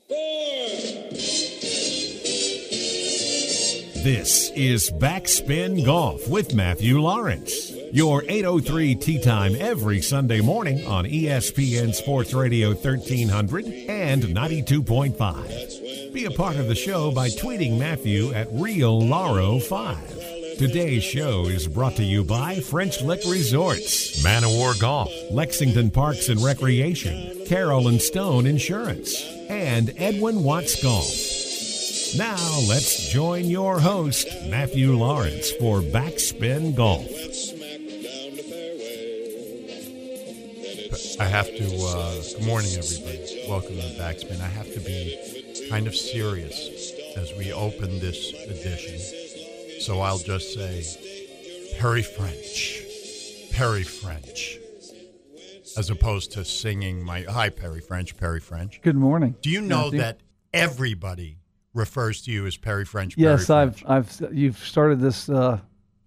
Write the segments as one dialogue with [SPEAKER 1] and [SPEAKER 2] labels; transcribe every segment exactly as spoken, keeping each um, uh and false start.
[SPEAKER 1] This is Backspin Golf with Matthew Lawrence. Your eight oh three Tee Time every Sunday morning on E S P N Sports Radio thirteen hundred and ninety-two point five. Be a part of the show by tweeting Matthew at Real Laro five. Today's show is brought to you by French Lick Resorts, Manowar Golf, Lexington Parks and Recreation, Carroll and Stone Insurance, and Edwin Watts Golf. Now let's join your host, Matthew Lawrence, for Backspin Golf.
[SPEAKER 2] I have to, uh, good morning, everybody. Welcome to Backspin. I have to be kind of serious as we open this edition. So I'll just say, Perry French, Perry French, as opposed to singing my, hi, Perry French, Perry French.
[SPEAKER 3] Good morning.
[SPEAKER 2] Do you know
[SPEAKER 3] Matthew?
[SPEAKER 2] that everybody refers to you as Perry French,
[SPEAKER 3] Yes,
[SPEAKER 2] Perry French?
[SPEAKER 3] I've, I've, you've started this uh,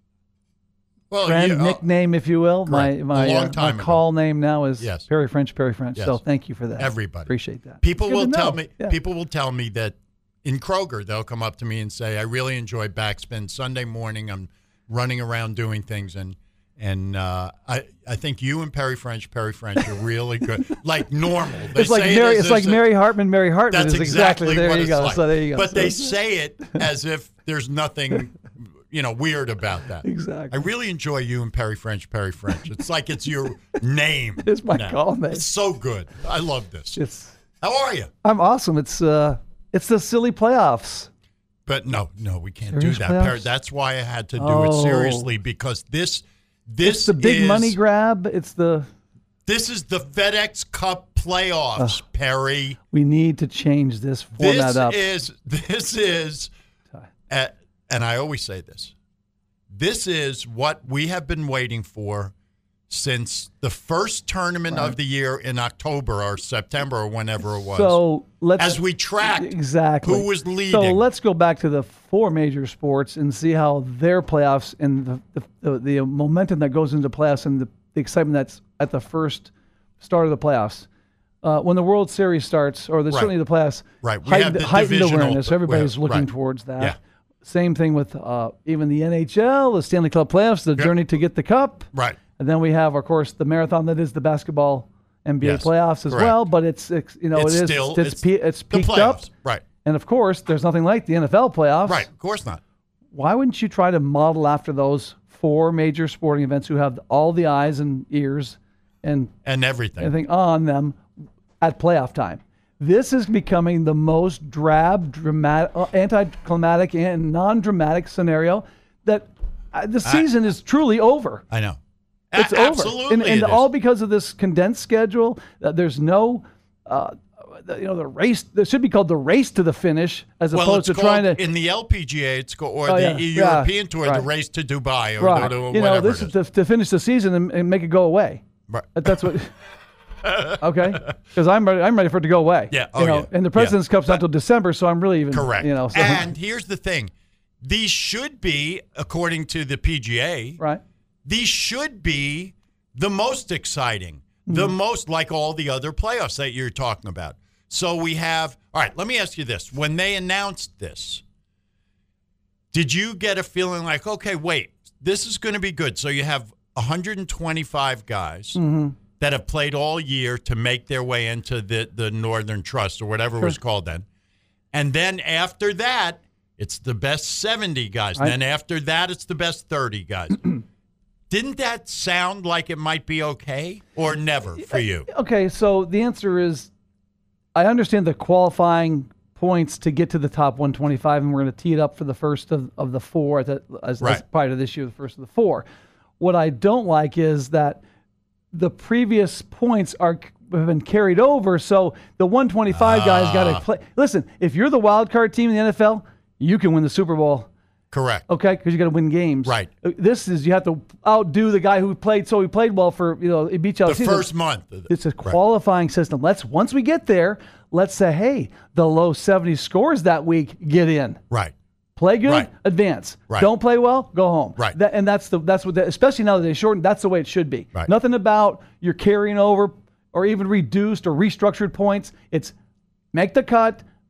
[SPEAKER 2] well,
[SPEAKER 3] brand
[SPEAKER 2] yeah, uh,
[SPEAKER 3] nickname, if you will.
[SPEAKER 2] correct.
[SPEAKER 3] My my,
[SPEAKER 2] A long
[SPEAKER 3] uh,
[SPEAKER 2] time
[SPEAKER 3] my
[SPEAKER 2] ago.
[SPEAKER 3] call name now is
[SPEAKER 2] Yes.
[SPEAKER 3] Perry French, Perry French.
[SPEAKER 2] Yes.
[SPEAKER 3] So thank you for that.
[SPEAKER 2] Everybody.
[SPEAKER 3] Appreciate that.
[SPEAKER 2] People
[SPEAKER 3] Good
[SPEAKER 2] will
[SPEAKER 3] to
[SPEAKER 2] tell
[SPEAKER 3] know.
[SPEAKER 2] me.
[SPEAKER 3] Yeah.
[SPEAKER 2] People will tell me that in Kroger, they'll come up to me and say, "I really enjoy Backspin Sunday morning. I'm running around doing things, and and uh, I I think you and Perry French, Perry French are really good, like normal. They
[SPEAKER 3] It's like
[SPEAKER 2] say
[SPEAKER 3] Mary.
[SPEAKER 2] it as
[SPEAKER 3] It's
[SPEAKER 2] if
[SPEAKER 3] like Mary Hartman. Mary Hartman
[SPEAKER 2] That's
[SPEAKER 3] is
[SPEAKER 2] exactly,
[SPEAKER 3] exactly there.
[SPEAKER 2] what
[SPEAKER 3] You
[SPEAKER 2] it's
[SPEAKER 3] go.
[SPEAKER 2] like.
[SPEAKER 3] So there you go.
[SPEAKER 2] But
[SPEAKER 3] So-
[SPEAKER 2] they say it as if there's nothing, you know, weird about that.
[SPEAKER 3] Exactly.
[SPEAKER 2] I really enjoy you and Perry French, Perry French. It's like it's your name.
[SPEAKER 3] It's my
[SPEAKER 2] now.
[SPEAKER 3] call name.
[SPEAKER 2] It's so good. I love this.
[SPEAKER 3] It's.
[SPEAKER 2] How are you?
[SPEAKER 3] I'm awesome. It's uh, it's the silly playoffs.
[SPEAKER 2] But no, no, we can't
[SPEAKER 3] Serious
[SPEAKER 2] do that.
[SPEAKER 3] playoffs?
[SPEAKER 2] Perry. That's why I had to do
[SPEAKER 3] Oh.
[SPEAKER 2] it seriously, because this, this
[SPEAKER 3] It's the big
[SPEAKER 2] is,
[SPEAKER 3] money grab. It's the.
[SPEAKER 2] This is the FedEx Cup playoffs, Perry.
[SPEAKER 3] We need to change this format
[SPEAKER 2] This
[SPEAKER 3] up.
[SPEAKER 2] is this is, uh, and I always say this. This is what we have been waiting for since the first tournament
[SPEAKER 3] Right.
[SPEAKER 2] of the year in October or September or whenever it was.
[SPEAKER 3] So let's
[SPEAKER 2] as we tracked
[SPEAKER 3] exactly
[SPEAKER 2] who was leading.
[SPEAKER 3] So let's go back to the four major sports and see how their playoffs and the the, the, the momentum that goes into playoffs and the, the excitement that's at the first start of the playoffs. Uh, when the World Series starts, or the,
[SPEAKER 2] Right.
[SPEAKER 3] certainly the playoffs,
[SPEAKER 2] Right. We
[SPEAKER 3] heightened,
[SPEAKER 2] have the
[SPEAKER 3] heightened
[SPEAKER 2] divisional-
[SPEAKER 3] awareness. Everybody's
[SPEAKER 2] we have-
[SPEAKER 3] looking
[SPEAKER 2] right.
[SPEAKER 3] towards that.
[SPEAKER 2] Yeah.
[SPEAKER 3] Same thing with uh, even the N H L, the Stanley Cup playoffs, the
[SPEAKER 2] Yep.
[SPEAKER 3] journey to get the cup.
[SPEAKER 2] Right.
[SPEAKER 3] And then we have, of course, the marathon that is the basketball N B A
[SPEAKER 2] Yes,
[SPEAKER 3] playoffs as
[SPEAKER 2] correct.
[SPEAKER 3] well. But it's, it's you know
[SPEAKER 2] It's
[SPEAKER 3] it is
[SPEAKER 2] still-
[SPEAKER 3] it's
[SPEAKER 2] it's
[SPEAKER 3] pe- it's
[SPEAKER 2] the
[SPEAKER 3] peaked up.
[SPEAKER 2] playoffs. Right.
[SPEAKER 3] And of course, there's nothing like the N F L playoffs.
[SPEAKER 2] Right. Of course not.
[SPEAKER 3] Why wouldn't you try to model after those four major sporting events who have all the eyes and ears and
[SPEAKER 2] And everything.
[SPEAKER 3] everything on them at playoff time? This is becoming the most drab, dramatic, uh, anticlimactic, and non-dramatic scenario that uh, the season is truly over.
[SPEAKER 2] I know.
[SPEAKER 3] It's
[SPEAKER 2] A-
[SPEAKER 3] over,
[SPEAKER 2] Absolutely.
[SPEAKER 3] and, and
[SPEAKER 2] it is.
[SPEAKER 3] all because of this condensed schedule. Uh, there's no, uh, the- you know, the race. This should be called the race to the finish, as
[SPEAKER 2] well,
[SPEAKER 3] opposed
[SPEAKER 2] it's
[SPEAKER 3] to trying
[SPEAKER 2] called-
[SPEAKER 3] to.
[SPEAKER 2] in the L P G A, it's called, or
[SPEAKER 3] Oh,
[SPEAKER 2] the
[SPEAKER 3] yeah,
[SPEAKER 2] European
[SPEAKER 3] yeah,
[SPEAKER 2] Tour,
[SPEAKER 3] right.
[SPEAKER 2] the race to Dubai, or
[SPEAKER 3] Right.
[SPEAKER 2] the, the,
[SPEAKER 3] You know,
[SPEAKER 2] whatever
[SPEAKER 3] this
[SPEAKER 2] it
[SPEAKER 3] is
[SPEAKER 2] is.
[SPEAKER 3] to, to finish the season and, and make it go away.
[SPEAKER 2] Right.
[SPEAKER 3] That- That's what. Okay, because I'm ready. I'm ready for it to go away.
[SPEAKER 2] Yeah. Oh,
[SPEAKER 3] you know,
[SPEAKER 2] yeah.
[SPEAKER 3] and the President's
[SPEAKER 2] Yeah.
[SPEAKER 3] Cup's not
[SPEAKER 2] But-
[SPEAKER 3] until December, so I'm really even.
[SPEAKER 2] Correct.
[SPEAKER 3] You know. So,
[SPEAKER 2] and here's the thing: these should be, according to the P G A,
[SPEAKER 3] right.
[SPEAKER 2] these should be the most exciting, the
[SPEAKER 3] Mm-hmm.
[SPEAKER 2] most like all the other playoffs that you're talking about. So we have. All right. Let me ask you this: when they announced this, did you get a feeling like, okay, wait, this is going to be good? So you have one hundred twenty-five guys.
[SPEAKER 3] Mm-hmm.
[SPEAKER 2] That have played all year to make their way into the, the Northern Trust or whatever it was called then. And then after that, it's the best seventy guys.
[SPEAKER 3] I-
[SPEAKER 2] And then after that, it's the best thirty guys. Didn't that sound like it might be okay or never for you?
[SPEAKER 3] Okay, so the answer is, I understand the qualifying points to get to the top one twenty-five, and we're going to tee it up for the first of, of the four that as, as
[SPEAKER 2] Right.
[SPEAKER 3] prior to this year, the first of the four. What I don't like is that the previous points are have been carried over, so the one twenty-five guys got to play. Listen, if you're the wild card team in the N F L, you can win the Super Bowl.
[SPEAKER 2] Correct.
[SPEAKER 3] Okay, because you got to win games.
[SPEAKER 2] Right.
[SPEAKER 3] This is you have to outdo the guy who played. So he played well for you know he beat you out
[SPEAKER 2] The
[SPEAKER 3] season.
[SPEAKER 2] first month.
[SPEAKER 3] It's a
[SPEAKER 2] Right.
[SPEAKER 3] qualifying system. Let's once we get there, let's say, hey, the low seventy scores that week, get in.
[SPEAKER 2] Right.
[SPEAKER 3] Play good,
[SPEAKER 2] Right.
[SPEAKER 3] advance.
[SPEAKER 2] Right.
[SPEAKER 3] Don't play well, go home.
[SPEAKER 2] Right.
[SPEAKER 3] That, and that's the that's what the, especially now that they shortened. That's the way it should be.
[SPEAKER 2] Right.
[SPEAKER 3] Nothing about you're carrying over or even reduced or restructured points. It's make the cut,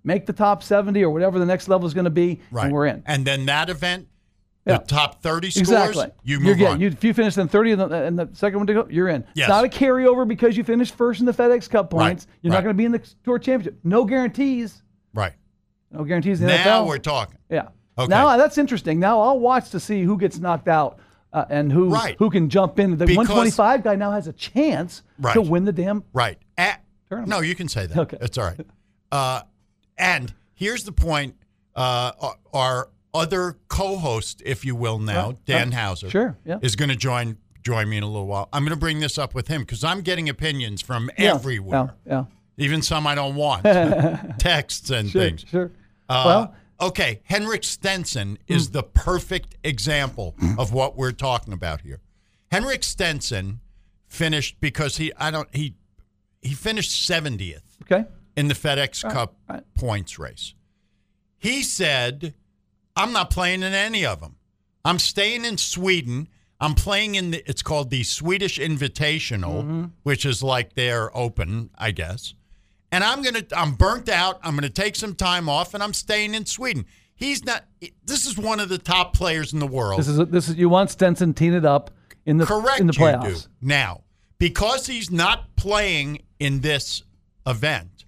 [SPEAKER 3] make the top seventy or whatever the next level is going to be,
[SPEAKER 2] right.
[SPEAKER 3] and we're in.
[SPEAKER 2] And then that event,
[SPEAKER 3] Yeah.
[SPEAKER 2] the top thirty scores,
[SPEAKER 3] exactly.
[SPEAKER 2] you
[SPEAKER 3] You're
[SPEAKER 2] move
[SPEAKER 3] getting,
[SPEAKER 2] on.
[SPEAKER 3] you, if you finish in thirty and the, and the second one to go, you're in.
[SPEAKER 2] Yes.
[SPEAKER 3] It's not a carryover because you finished first in the FedEx Cup points.
[SPEAKER 2] Right.
[SPEAKER 3] You're
[SPEAKER 2] Right.
[SPEAKER 3] not going to be in the Tour Championship. No guarantees.
[SPEAKER 2] Right.
[SPEAKER 3] No guarantees in the N F
[SPEAKER 2] Now
[SPEAKER 3] L.
[SPEAKER 2] we're talking.
[SPEAKER 3] Yeah.
[SPEAKER 2] Okay.
[SPEAKER 3] Now that's interesting. Now I'll watch to see who gets knocked out uh, and who
[SPEAKER 2] Right.
[SPEAKER 3] who can jump in. The
[SPEAKER 2] Because-
[SPEAKER 3] one twenty-five guy now has a chance
[SPEAKER 2] Right.
[SPEAKER 3] to win the damn.
[SPEAKER 2] Right. At,
[SPEAKER 3] Tournament.
[SPEAKER 2] no, you can say that.
[SPEAKER 3] Okay.
[SPEAKER 2] It's all right. Uh, and here's the point. Uh, our, our other co-host, if you will now,
[SPEAKER 3] Right.
[SPEAKER 2] Dan
[SPEAKER 3] Right.
[SPEAKER 2] Hauser,
[SPEAKER 3] Sure, yeah.
[SPEAKER 2] is going to join join me in a little while. I'm going to bring this up with him because I'm getting opinions from
[SPEAKER 3] Yeah.
[SPEAKER 2] everywhere,
[SPEAKER 3] Yeah.
[SPEAKER 2] even some I don't want, texts and
[SPEAKER 3] yeah. Sure.
[SPEAKER 2] things.
[SPEAKER 3] Sure.
[SPEAKER 2] Uh,
[SPEAKER 3] well,
[SPEAKER 2] okay, Henrik Stenson is the perfect example of what we're talking about here. Henrik Stenson finished because he I don't he he finished seventieth
[SPEAKER 3] okay.
[SPEAKER 2] in the FedEx Cup
[SPEAKER 3] right.
[SPEAKER 2] points race. He said, "I'm not playing in any of them. I'm staying in Sweden. I'm playing in the it's called the Swedish Invitational,
[SPEAKER 3] Mm-hmm.
[SPEAKER 2] which is like their open, I guess." And I'm going to, I'm burnt out. I'm going to take some time off and I'm staying in Sweden. He's not, this is one of the top players in the world.
[SPEAKER 3] This is this is you want Stenson teeing it up in the
[SPEAKER 2] Correct,
[SPEAKER 3] in the
[SPEAKER 2] you
[SPEAKER 3] playoffs.
[SPEAKER 2] do. Now, because he's not playing in this event,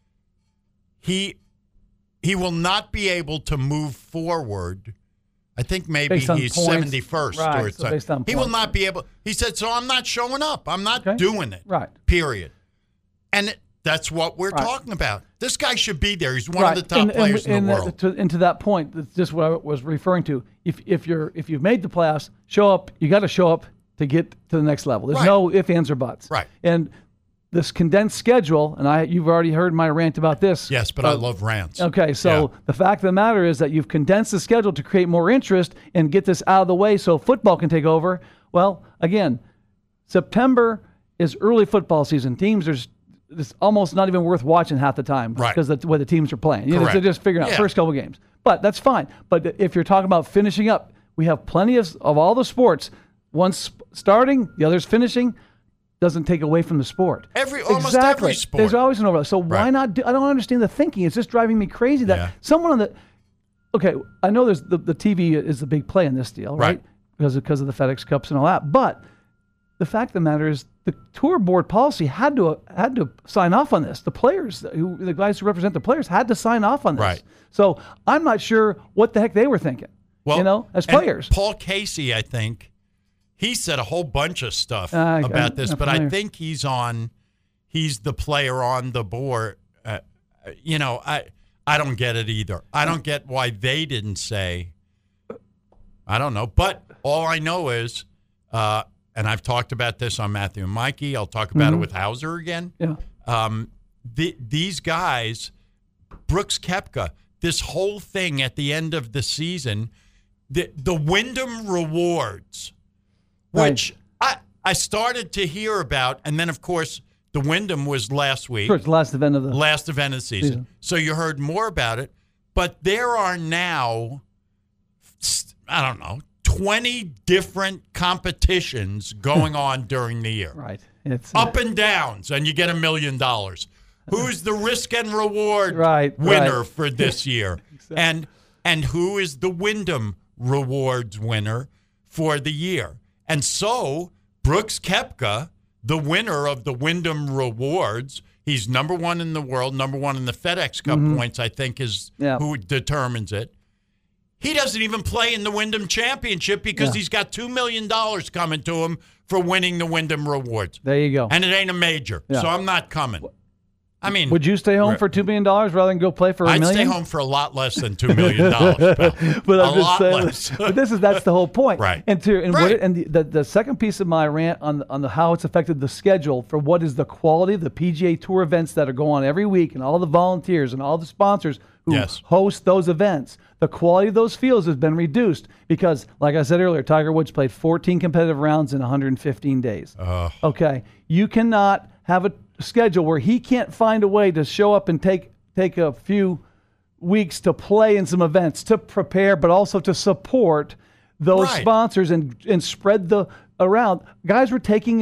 [SPEAKER 2] he, he will not be able to move forward. I think maybe
[SPEAKER 3] Based on
[SPEAKER 2] he's
[SPEAKER 3] points.
[SPEAKER 2] seventy-first
[SPEAKER 3] Right,
[SPEAKER 2] or
[SPEAKER 3] so
[SPEAKER 2] something.
[SPEAKER 3] based on
[SPEAKER 2] He will
[SPEAKER 3] points.
[SPEAKER 2] not be able, he said, so I'm not showing up. I'm not
[SPEAKER 3] Okay.
[SPEAKER 2] doing it.
[SPEAKER 3] Right.
[SPEAKER 2] Period. And it, that's what we're
[SPEAKER 3] Right.
[SPEAKER 2] talking about. This guy should be there. He's one
[SPEAKER 3] right.
[SPEAKER 2] of the top
[SPEAKER 3] and,
[SPEAKER 2] players
[SPEAKER 3] and,
[SPEAKER 2] in the
[SPEAKER 3] and, uh,
[SPEAKER 2] world.
[SPEAKER 3] To, and to that point, that's just what I was referring to. If if you're if you've made the playoffs, show up. You got to show up to get to the next level. There's
[SPEAKER 2] Right.
[SPEAKER 3] no ifs, ands, or buts.
[SPEAKER 2] Right.
[SPEAKER 3] And this condensed schedule, and I you've already heard my rant about this.
[SPEAKER 2] Yes, but I
[SPEAKER 3] Uh,
[SPEAKER 2] love rants.
[SPEAKER 3] Okay, so
[SPEAKER 2] Yeah.
[SPEAKER 3] the fact of the matter is that you've condensed the schedule to create more interest and get this out of the way so football can take over. Well, again, September is early football season. Teams are it's almost not even worth watching half the time
[SPEAKER 2] Right.
[SPEAKER 3] because of the way the teams are playing. You know,
[SPEAKER 2] Correct.
[SPEAKER 3] they're just figuring out
[SPEAKER 2] Yeah.
[SPEAKER 3] first couple games. But that's fine. But if you're talking about finishing up, we have plenty of of all the sports. One's starting, the other's finishing. Doesn't take away from the sport.
[SPEAKER 2] Every- almost
[SPEAKER 3] exactly.
[SPEAKER 2] every sport.
[SPEAKER 3] There's always an overlap. So why
[SPEAKER 2] Right.
[SPEAKER 3] not? Do, I don't understand the thinking. It's just driving me crazy that
[SPEAKER 2] Yeah.
[SPEAKER 3] someone on the okay. I know there's the, the T V is the big play in this deal, right?
[SPEAKER 2] Right.
[SPEAKER 3] Because of, because of the FedEx Cups and all that. But the fact of the matter is, the tour board policy had to had to sign off on this. The players, who the guys who represent the players, had to sign off on this.
[SPEAKER 2] Right.
[SPEAKER 3] So I'm not sure what the heck they were thinking.
[SPEAKER 2] Well,
[SPEAKER 3] you know, as
[SPEAKER 2] and
[SPEAKER 3] players.
[SPEAKER 2] Paul Casey, I think, he said a whole bunch of stuff
[SPEAKER 3] Uh, I-
[SPEAKER 2] about this,
[SPEAKER 3] I'm
[SPEAKER 2] but I
[SPEAKER 3] familiar.
[SPEAKER 2] think he's on, he's the player on the board. Uh, you know, I I don't get it either. I don't get why they didn't say. I don't know, but all I know is, uh, and I've talked about this on Matthew and Mikey. I'll talk about
[SPEAKER 3] Mm-hmm.
[SPEAKER 2] it with Hauser again.
[SPEAKER 3] Yeah.
[SPEAKER 2] Um, the, these guys, Brooks Koepka, this whole thing at the end of the season, the the Wyndham Rewards, which I I started to hear about, and then of course the Wyndham was last week,
[SPEAKER 3] Sure, it's the last event of the
[SPEAKER 2] last event of the season.
[SPEAKER 3] Season.
[SPEAKER 2] So you heard more about it, but there are now, I don't know, twenty different competitions going on during the year.
[SPEAKER 3] right. It's uh,
[SPEAKER 2] Up and downs, and you get a million dollars. Who's the risk and reward
[SPEAKER 3] Right,
[SPEAKER 2] winner
[SPEAKER 3] right.
[SPEAKER 2] for this year? And and who is the Wyndham Rewards winner for the year? And so Brooks Koepka, the winner of the Wyndham Rewards, he's number one in the world, number one in the FedEx Cup points, I think is
[SPEAKER 3] Yeah.
[SPEAKER 2] who determines it. He doesn't even play in the Wyndham Championship because
[SPEAKER 3] Yeah.
[SPEAKER 2] he's got two million dollars coming to him for winning the Wyndham Rewards.
[SPEAKER 3] there you go.
[SPEAKER 2] And it ain't a major,
[SPEAKER 3] Yeah.
[SPEAKER 2] so I'm not coming. I mean,
[SPEAKER 3] Would you stay home
[SPEAKER 2] Right.
[SPEAKER 3] for two million dollars rather than go play for a
[SPEAKER 2] I'd
[SPEAKER 3] million?
[SPEAKER 2] stay home for a lot less than two million dollars, pal.
[SPEAKER 3] But
[SPEAKER 2] a
[SPEAKER 3] I'm just
[SPEAKER 2] lot
[SPEAKER 3] saying,
[SPEAKER 2] less.
[SPEAKER 3] but this is that's the whole point,
[SPEAKER 2] Right.
[SPEAKER 3] And to and,
[SPEAKER 2] Right.
[SPEAKER 3] what it, and the, the the second piece of my rant on on the how it's affected the schedule for what is the quality of the P G A Tour events that are going on every week, and all the volunteers and all the sponsors who
[SPEAKER 2] Yes.
[SPEAKER 3] host those events. The quality of those fields has been reduced because, like I said earlier, Tiger Woods played fourteen competitive rounds in one hundred fifteen days.
[SPEAKER 2] Uh,
[SPEAKER 3] Okay, you cannot have a schedule where he can't find a way to show up and take take a few weeks to play in some events to prepare, but also to support those
[SPEAKER 2] Right.
[SPEAKER 3] sponsors and and spread the around. Guys were taking and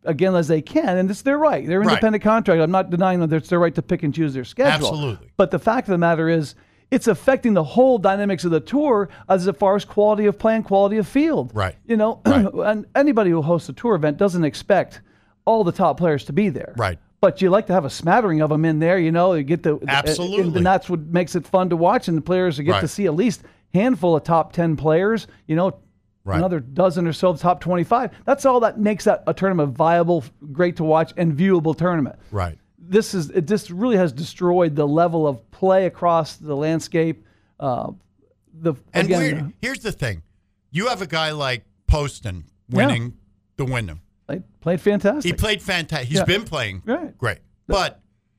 [SPEAKER 3] again as they can, and it's their right. They're independent
[SPEAKER 2] Right.
[SPEAKER 3] contract. I'm not denying that it's their right to pick and choose their schedule.
[SPEAKER 2] Absolutely.
[SPEAKER 3] But the fact of the matter is, it's affecting the whole dynamics of the tour as far as quality of play and quality of field.
[SPEAKER 2] Right.
[SPEAKER 3] You know,
[SPEAKER 2] Right.
[SPEAKER 3] and anybody who hosts a tour event doesn't expect all the top players to be there.
[SPEAKER 2] Right.
[SPEAKER 3] But you like to have a smattering of them in there, you know, you get the
[SPEAKER 2] Absolutely.
[SPEAKER 3] and, and that's what makes it fun to watch, and the players get
[SPEAKER 2] Right.
[SPEAKER 3] to see at least a handful of top ten players, you know,
[SPEAKER 2] Right.
[SPEAKER 3] another dozen or so of top twenty-five. That's all that makes that a tournament viable, great to watch, and viewable tournament.
[SPEAKER 2] Right.
[SPEAKER 3] This is it. Just really has destroyed the level of play across the landscape. Uh, the
[SPEAKER 2] And
[SPEAKER 3] again,
[SPEAKER 2] we're, here's the thing. You have a guy like Poston winning the Wyndham.
[SPEAKER 3] they played fantastic.
[SPEAKER 2] He played fantastic. He's
[SPEAKER 3] Yeah.
[SPEAKER 2] been playing
[SPEAKER 3] Right.
[SPEAKER 2] great. But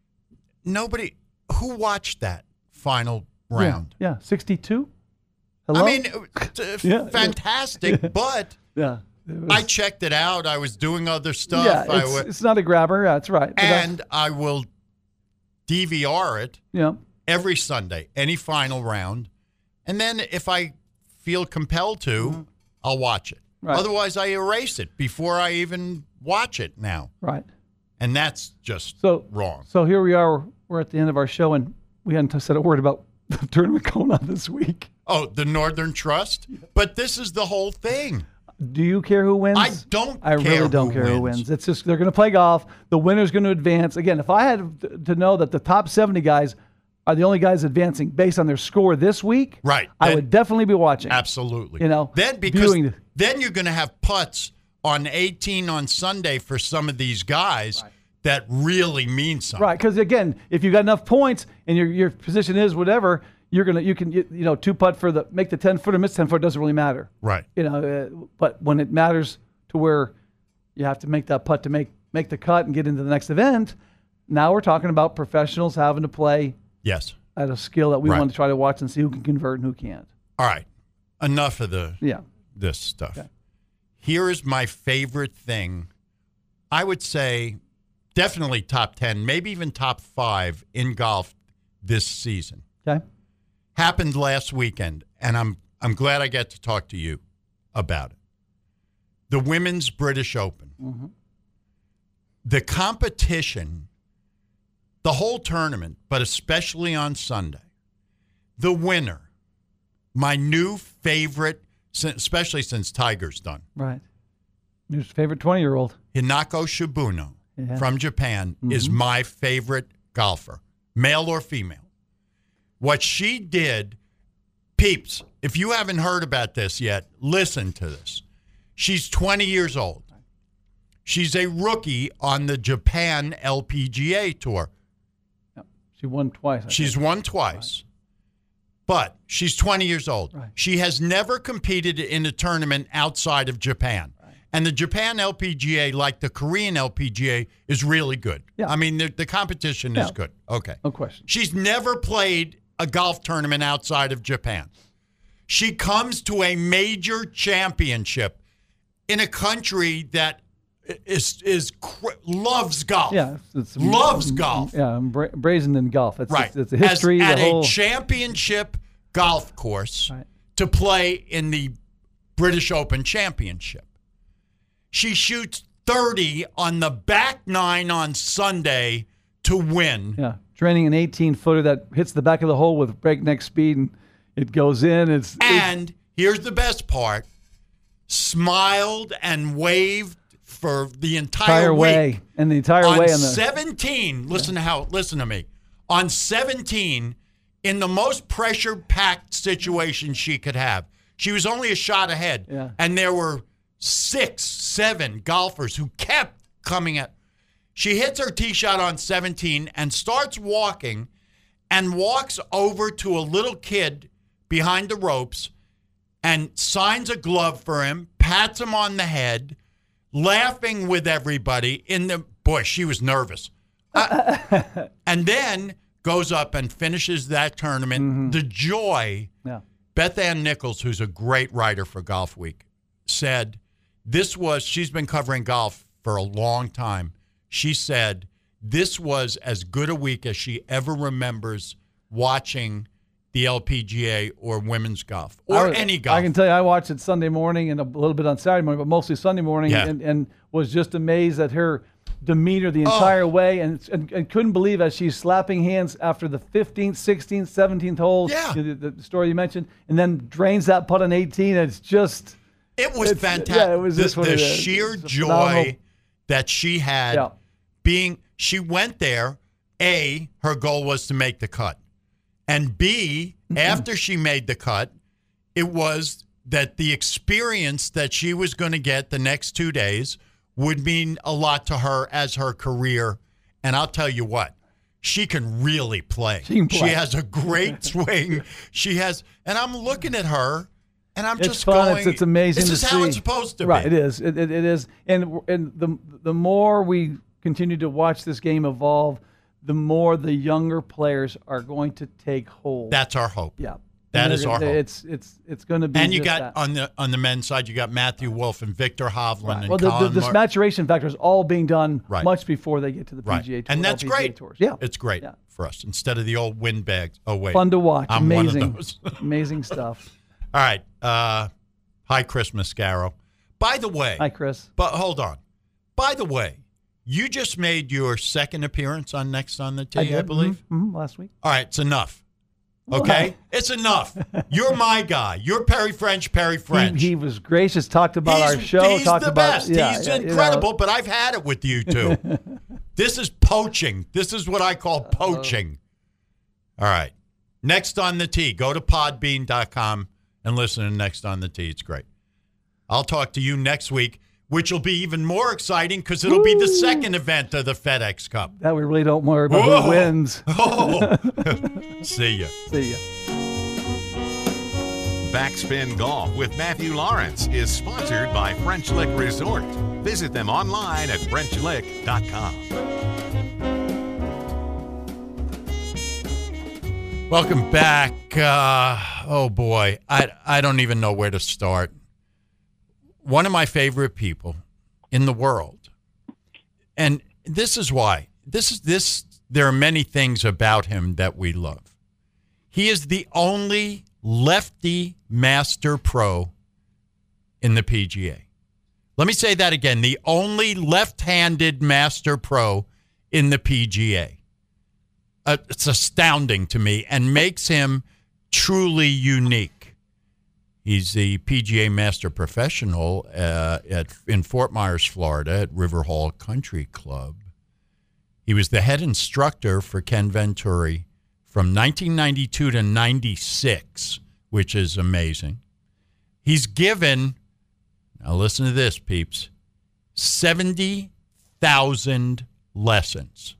[SPEAKER 2] nobody who watched that final
[SPEAKER 3] Yeah,
[SPEAKER 2] round.
[SPEAKER 3] yeah, sixty-two. Hello?
[SPEAKER 2] I mean, it's
[SPEAKER 3] Yeah.
[SPEAKER 2] fantastic, but
[SPEAKER 3] yeah, it was-
[SPEAKER 2] I checked it out. I was doing other stuff.
[SPEAKER 3] yeah,
[SPEAKER 2] I
[SPEAKER 3] it's,
[SPEAKER 2] wa-
[SPEAKER 3] it's not a grabber. That's right. But that's-
[SPEAKER 2] and I will D V R it
[SPEAKER 3] yeah,
[SPEAKER 2] every Sunday, any final round. And then if I feel compelled to, I'll watch it.
[SPEAKER 3] Mm-hmm. Right.
[SPEAKER 2] Otherwise, I erase it before I even watch it now.
[SPEAKER 3] right.
[SPEAKER 2] And that's just
[SPEAKER 3] So
[SPEAKER 2] wrong.
[SPEAKER 3] So here we are. We're at the end of our show, and we hadn't said a word about the tournament going on this week.
[SPEAKER 2] Oh, the Northern Trust? But this is the whole thing.
[SPEAKER 3] Do you care who wins?
[SPEAKER 2] I don't
[SPEAKER 3] I
[SPEAKER 2] care
[SPEAKER 3] really don't
[SPEAKER 2] who
[SPEAKER 3] care who
[SPEAKER 2] wins.
[SPEAKER 3] wins. It's just they're going to play golf. The winner's going to advance. Again, if I had to- to know that the top seventy guys are the only guys advancing based on their score this week,
[SPEAKER 2] Right.
[SPEAKER 3] I
[SPEAKER 2] Then-
[SPEAKER 3] would definitely be watching.
[SPEAKER 2] Absolutely.
[SPEAKER 3] You know,
[SPEAKER 2] then because
[SPEAKER 3] viewing the-
[SPEAKER 2] then you're going to have putts on eighteen on Sunday for some of these guys that really mean something.
[SPEAKER 3] Right, because again, if you got enough points and your your position is whatever, you're gonna you can you, you know two putt for the make the ten foot or miss ten foot doesn't really matter.
[SPEAKER 2] Right.
[SPEAKER 3] You know, uh, but when it matters to where you have to make that putt to make make the cut and get into the next event, now we're talking about professionals having to play
[SPEAKER 2] Yes.
[SPEAKER 3] at a skill that we
[SPEAKER 2] Right.
[SPEAKER 3] want to try to watch and see who can convert and who can't.
[SPEAKER 2] All right. Enough of the
[SPEAKER 3] Yeah.
[SPEAKER 2] this stuff.
[SPEAKER 3] Okay.
[SPEAKER 2] Here is my favorite thing. I would say definitely top ten, maybe even top five in golf this season.
[SPEAKER 3] Okay.
[SPEAKER 2] Happened last weekend, and I'm I'm glad I get to talk to you about it. The Women's British Open.
[SPEAKER 3] Mm-hmm.
[SPEAKER 2] The competition, the whole tournament, but especially on Sunday, the winner, my new favorite, especially since Tiger's done,
[SPEAKER 3] Right. Your favorite twenty year old.
[SPEAKER 2] Hinako Shibuno
[SPEAKER 3] Yeah.
[SPEAKER 2] from Japan is my favorite golfer, male or female. What she did, peeps, if you haven't heard about this yet, listen to this. She's twenty years old. She's a rookie on the Japan L P G A Tour.
[SPEAKER 3] Yep. She won twice. I
[SPEAKER 2] She's
[SPEAKER 3] think.
[SPEAKER 2] won twice, but she's twenty years old.
[SPEAKER 3] Right.
[SPEAKER 2] She has never competed in a tournament outside of Japan. And the Japan L P G A, like the Korean L P G A, is really good.
[SPEAKER 3] Yeah.
[SPEAKER 2] I mean, the, the competition is
[SPEAKER 3] Yeah.
[SPEAKER 2] good. Okay.
[SPEAKER 3] No question.
[SPEAKER 2] She's never played a golf tournament outside of Japan. She comes to a major championship in a country that is is cr- loves golf.
[SPEAKER 3] Yeah. It's,
[SPEAKER 2] Loves golf.
[SPEAKER 3] Yeah. Bra- brazen in golf. It's,
[SPEAKER 2] Right.
[SPEAKER 3] It's, it's a history.
[SPEAKER 2] As,
[SPEAKER 3] the
[SPEAKER 2] at
[SPEAKER 3] whole,
[SPEAKER 2] a championship golf course
[SPEAKER 3] Right.
[SPEAKER 2] to play in the British Open Championship. She shoots thirty on the back nine on Sunday to win.
[SPEAKER 3] Yeah, training an eighteen footer that hits the back of the hole with breakneck speed, and it goes in. It's, it's
[SPEAKER 2] And here's the best part: smiled and waved for the entire,
[SPEAKER 3] entire
[SPEAKER 2] week.
[SPEAKER 3] way and the entire
[SPEAKER 2] on
[SPEAKER 3] way on the
[SPEAKER 2] seventeen. Listen to how. Listen to me. On seventeen, in the most pressure-packed situation she could have, she was only a shot ahead,
[SPEAKER 3] Yeah.
[SPEAKER 2] and there were six, seven golfers who kept coming at. She hits her tee shot on seventeen and starts walking, and walks over to a little kid behind the ropes, and signs a glove for him, pats him on the head, laughing with everybody in the boy. She was nervous, uh, and then goes up and finishes that tournament.
[SPEAKER 3] Mm-hmm.
[SPEAKER 2] The joy.
[SPEAKER 3] yeah.
[SPEAKER 2] Beth Ann Nichols, who's a great writer for Golf Week, said this was. She's been covering golf for a long time. She said this was as good a week as she ever remembers watching the L P G A or women's golf or
[SPEAKER 3] I,
[SPEAKER 2] any golf.
[SPEAKER 3] I can tell you, I watched it Sunday morning and a little bit on Saturday morning, but mostly Sunday morning,
[SPEAKER 2] Yeah.
[SPEAKER 3] and, and was just amazed at her demeanor the entire
[SPEAKER 2] Oh.
[SPEAKER 3] way, and, and and couldn't believe as she's slapping hands after the fifteenth, sixteenth, seventeenth hole,
[SPEAKER 2] Yeah.
[SPEAKER 3] the, the, the story you mentioned, and then drains that putt on eighteen. And it's just
[SPEAKER 2] It was
[SPEAKER 3] It's-
[SPEAKER 2] fantastic.
[SPEAKER 3] yeah, it was
[SPEAKER 2] the
[SPEAKER 3] just what
[SPEAKER 2] the
[SPEAKER 3] it is.
[SPEAKER 2] sheer
[SPEAKER 3] It's a
[SPEAKER 2] joy
[SPEAKER 3] phenomenal-
[SPEAKER 2] that she had
[SPEAKER 3] Yeah.
[SPEAKER 2] being, she went there, A, her goal was to make the cut. And B, after she made the cut, it was that the experience that she was going to get the next two days would mean a lot to her as her career. And I'll tell you what, she can really play.
[SPEAKER 3] She can play.
[SPEAKER 2] She has a great swing. She has, and I'm looking at her. And I'm
[SPEAKER 3] It's
[SPEAKER 2] just
[SPEAKER 3] fun.
[SPEAKER 2] going.
[SPEAKER 3] It's, it's amazing
[SPEAKER 2] This
[SPEAKER 3] to
[SPEAKER 2] is how
[SPEAKER 3] see.
[SPEAKER 2] it's supposed to
[SPEAKER 3] right,
[SPEAKER 2] be.
[SPEAKER 3] it is. It, it, it is. And and the the more we continue to watch this game evolve, the more the younger players are going to take hold.
[SPEAKER 2] That's our hope.
[SPEAKER 3] yeah.
[SPEAKER 2] that
[SPEAKER 3] And
[SPEAKER 2] is
[SPEAKER 3] it-
[SPEAKER 2] our hope.
[SPEAKER 3] It's it's it's going to be.
[SPEAKER 2] And you
[SPEAKER 3] just
[SPEAKER 2] got
[SPEAKER 3] that.
[SPEAKER 2] on the on the men's side, you got Matthew Wolf and Victor Hovland
[SPEAKER 3] Right.
[SPEAKER 2] and
[SPEAKER 3] Well, the, the,
[SPEAKER 2] Colin
[SPEAKER 3] this
[SPEAKER 2] Mar-
[SPEAKER 3] maturation factor is all being done
[SPEAKER 2] Right.
[SPEAKER 3] much before they get to the P G A
[SPEAKER 2] right,
[SPEAKER 3] tour,
[SPEAKER 2] and that's
[SPEAKER 3] L P G A
[SPEAKER 2] great.
[SPEAKER 3] tours. Yeah,
[SPEAKER 2] It's great
[SPEAKER 3] Yeah.
[SPEAKER 2] for us instead of the old windbags. Oh wait,
[SPEAKER 3] fun to watch.
[SPEAKER 2] I'm
[SPEAKER 3] amazing,
[SPEAKER 2] one of those.
[SPEAKER 3] amazing stuff.
[SPEAKER 2] All right. Uh, hi, Chris Mascaro. By the way,
[SPEAKER 3] Hi, Chris.
[SPEAKER 2] but hold on. By the way, you just made your second appearance on Next on the Tee, I,
[SPEAKER 3] did.
[SPEAKER 2] believe.
[SPEAKER 3] Mhm, mhm, last week.
[SPEAKER 2] All right, it's enough. Okay, it's enough. You're my guy. You're Perry French. Perry French.
[SPEAKER 3] He, he was gracious. Talked about
[SPEAKER 2] he's,
[SPEAKER 3] our show.
[SPEAKER 2] He's
[SPEAKER 3] talked
[SPEAKER 2] the
[SPEAKER 3] about
[SPEAKER 2] best.
[SPEAKER 3] yeah,
[SPEAKER 2] he's
[SPEAKER 3] yeah, you know.
[SPEAKER 2] incredible. But I've had it with you two. This is poaching. This is what I call poaching. All right. Next on the Tee. Go to podbean dot com and listen to Next on the Tee. It's great. I'll talk to you next week, which will be even more exciting because it'll be the second event of the FedEx Cup.
[SPEAKER 3] That we really don't worry about
[SPEAKER 2] Whoa.
[SPEAKER 3] who wins.
[SPEAKER 2] Oh, see ya.
[SPEAKER 3] See ya.
[SPEAKER 1] Backspin Golf with Matthew Lawrence is sponsored by French Lick Resort. Visit them online at french lick dot com.
[SPEAKER 2] Welcome back. Uh, oh, boy. I, I don't even know where to start. One of my favorite people in the world. And this is why. This is this. There are many things about him that we love. He is the only lefty master pro in the P G A. Let me say that again. The only left-handed master pro in the P G A. Uh, it's astounding to me and makes him truly unique. He's the P G A Master Professional uh, at in Fort Myers, Florida, at River Hall Country Club. He was the head instructor for Ken Venturi from nineteen ninety-two to ninety-six, which is amazing. He's given, now listen to this, peeps, seventy thousand lessons.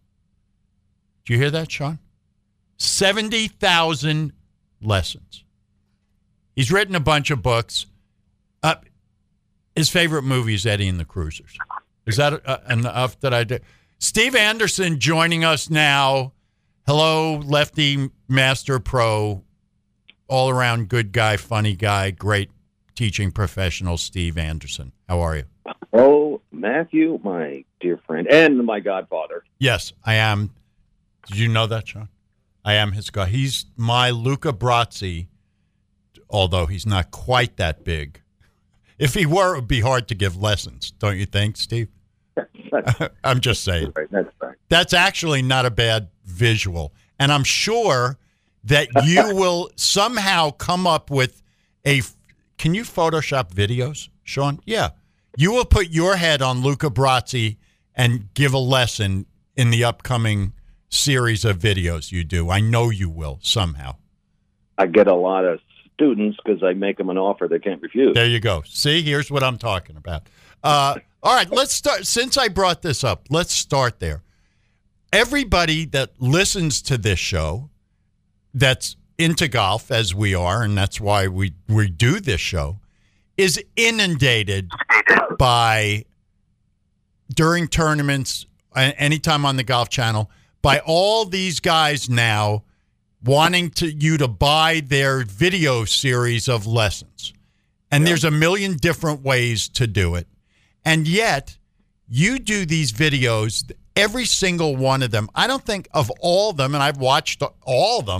[SPEAKER 2] Do you hear that, Sean? seventy thousand lessons. He's written a bunch of books. Uh, his favorite movie is Eddie and the Cruisers. Is that uh, enough that I did? Steve Anderson joining us now. Hello, lefty master pro, all-around good guy, funny guy, great teaching professional, Steve Anderson. How are you?
[SPEAKER 4] Oh, Matthew, my dear friend, and my godfather.
[SPEAKER 2] Yes, I am. Did you know that, Sean? I am his guy. He's my Luca Brasi, although he's not quite that big. If he were, it would be hard to give lessons, don't you think, Steve?
[SPEAKER 4] That's
[SPEAKER 2] I'm just saying.
[SPEAKER 4] right. That's right.
[SPEAKER 2] That's actually not a bad visual. And I'm sure that you will somehow come up with a... Can you Photoshop videos, Sean? Yeah. You will put your head on Luca Brasi and give a lesson in the upcoming series of videos you do. I know you will somehow.
[SPEAKER 4] I get a lot of students because I make them an offer they can't refuse.
[SPEAKER 2] There you go. See, here's what I'm talking about. Uh, all right, let's start. Since I brought this up, let's start there. Everybody that listens to this show that's into golf, as we are, and that's why we, we do this show, is inundated by, during tournaments, anytime on the Golf Channel, by all these guys now wanting to you to buy their video series of lessons. And there's a million different ways to do it. And yet, you do these videos, every single one of them. I don't think of all of them, and I've watched all of them,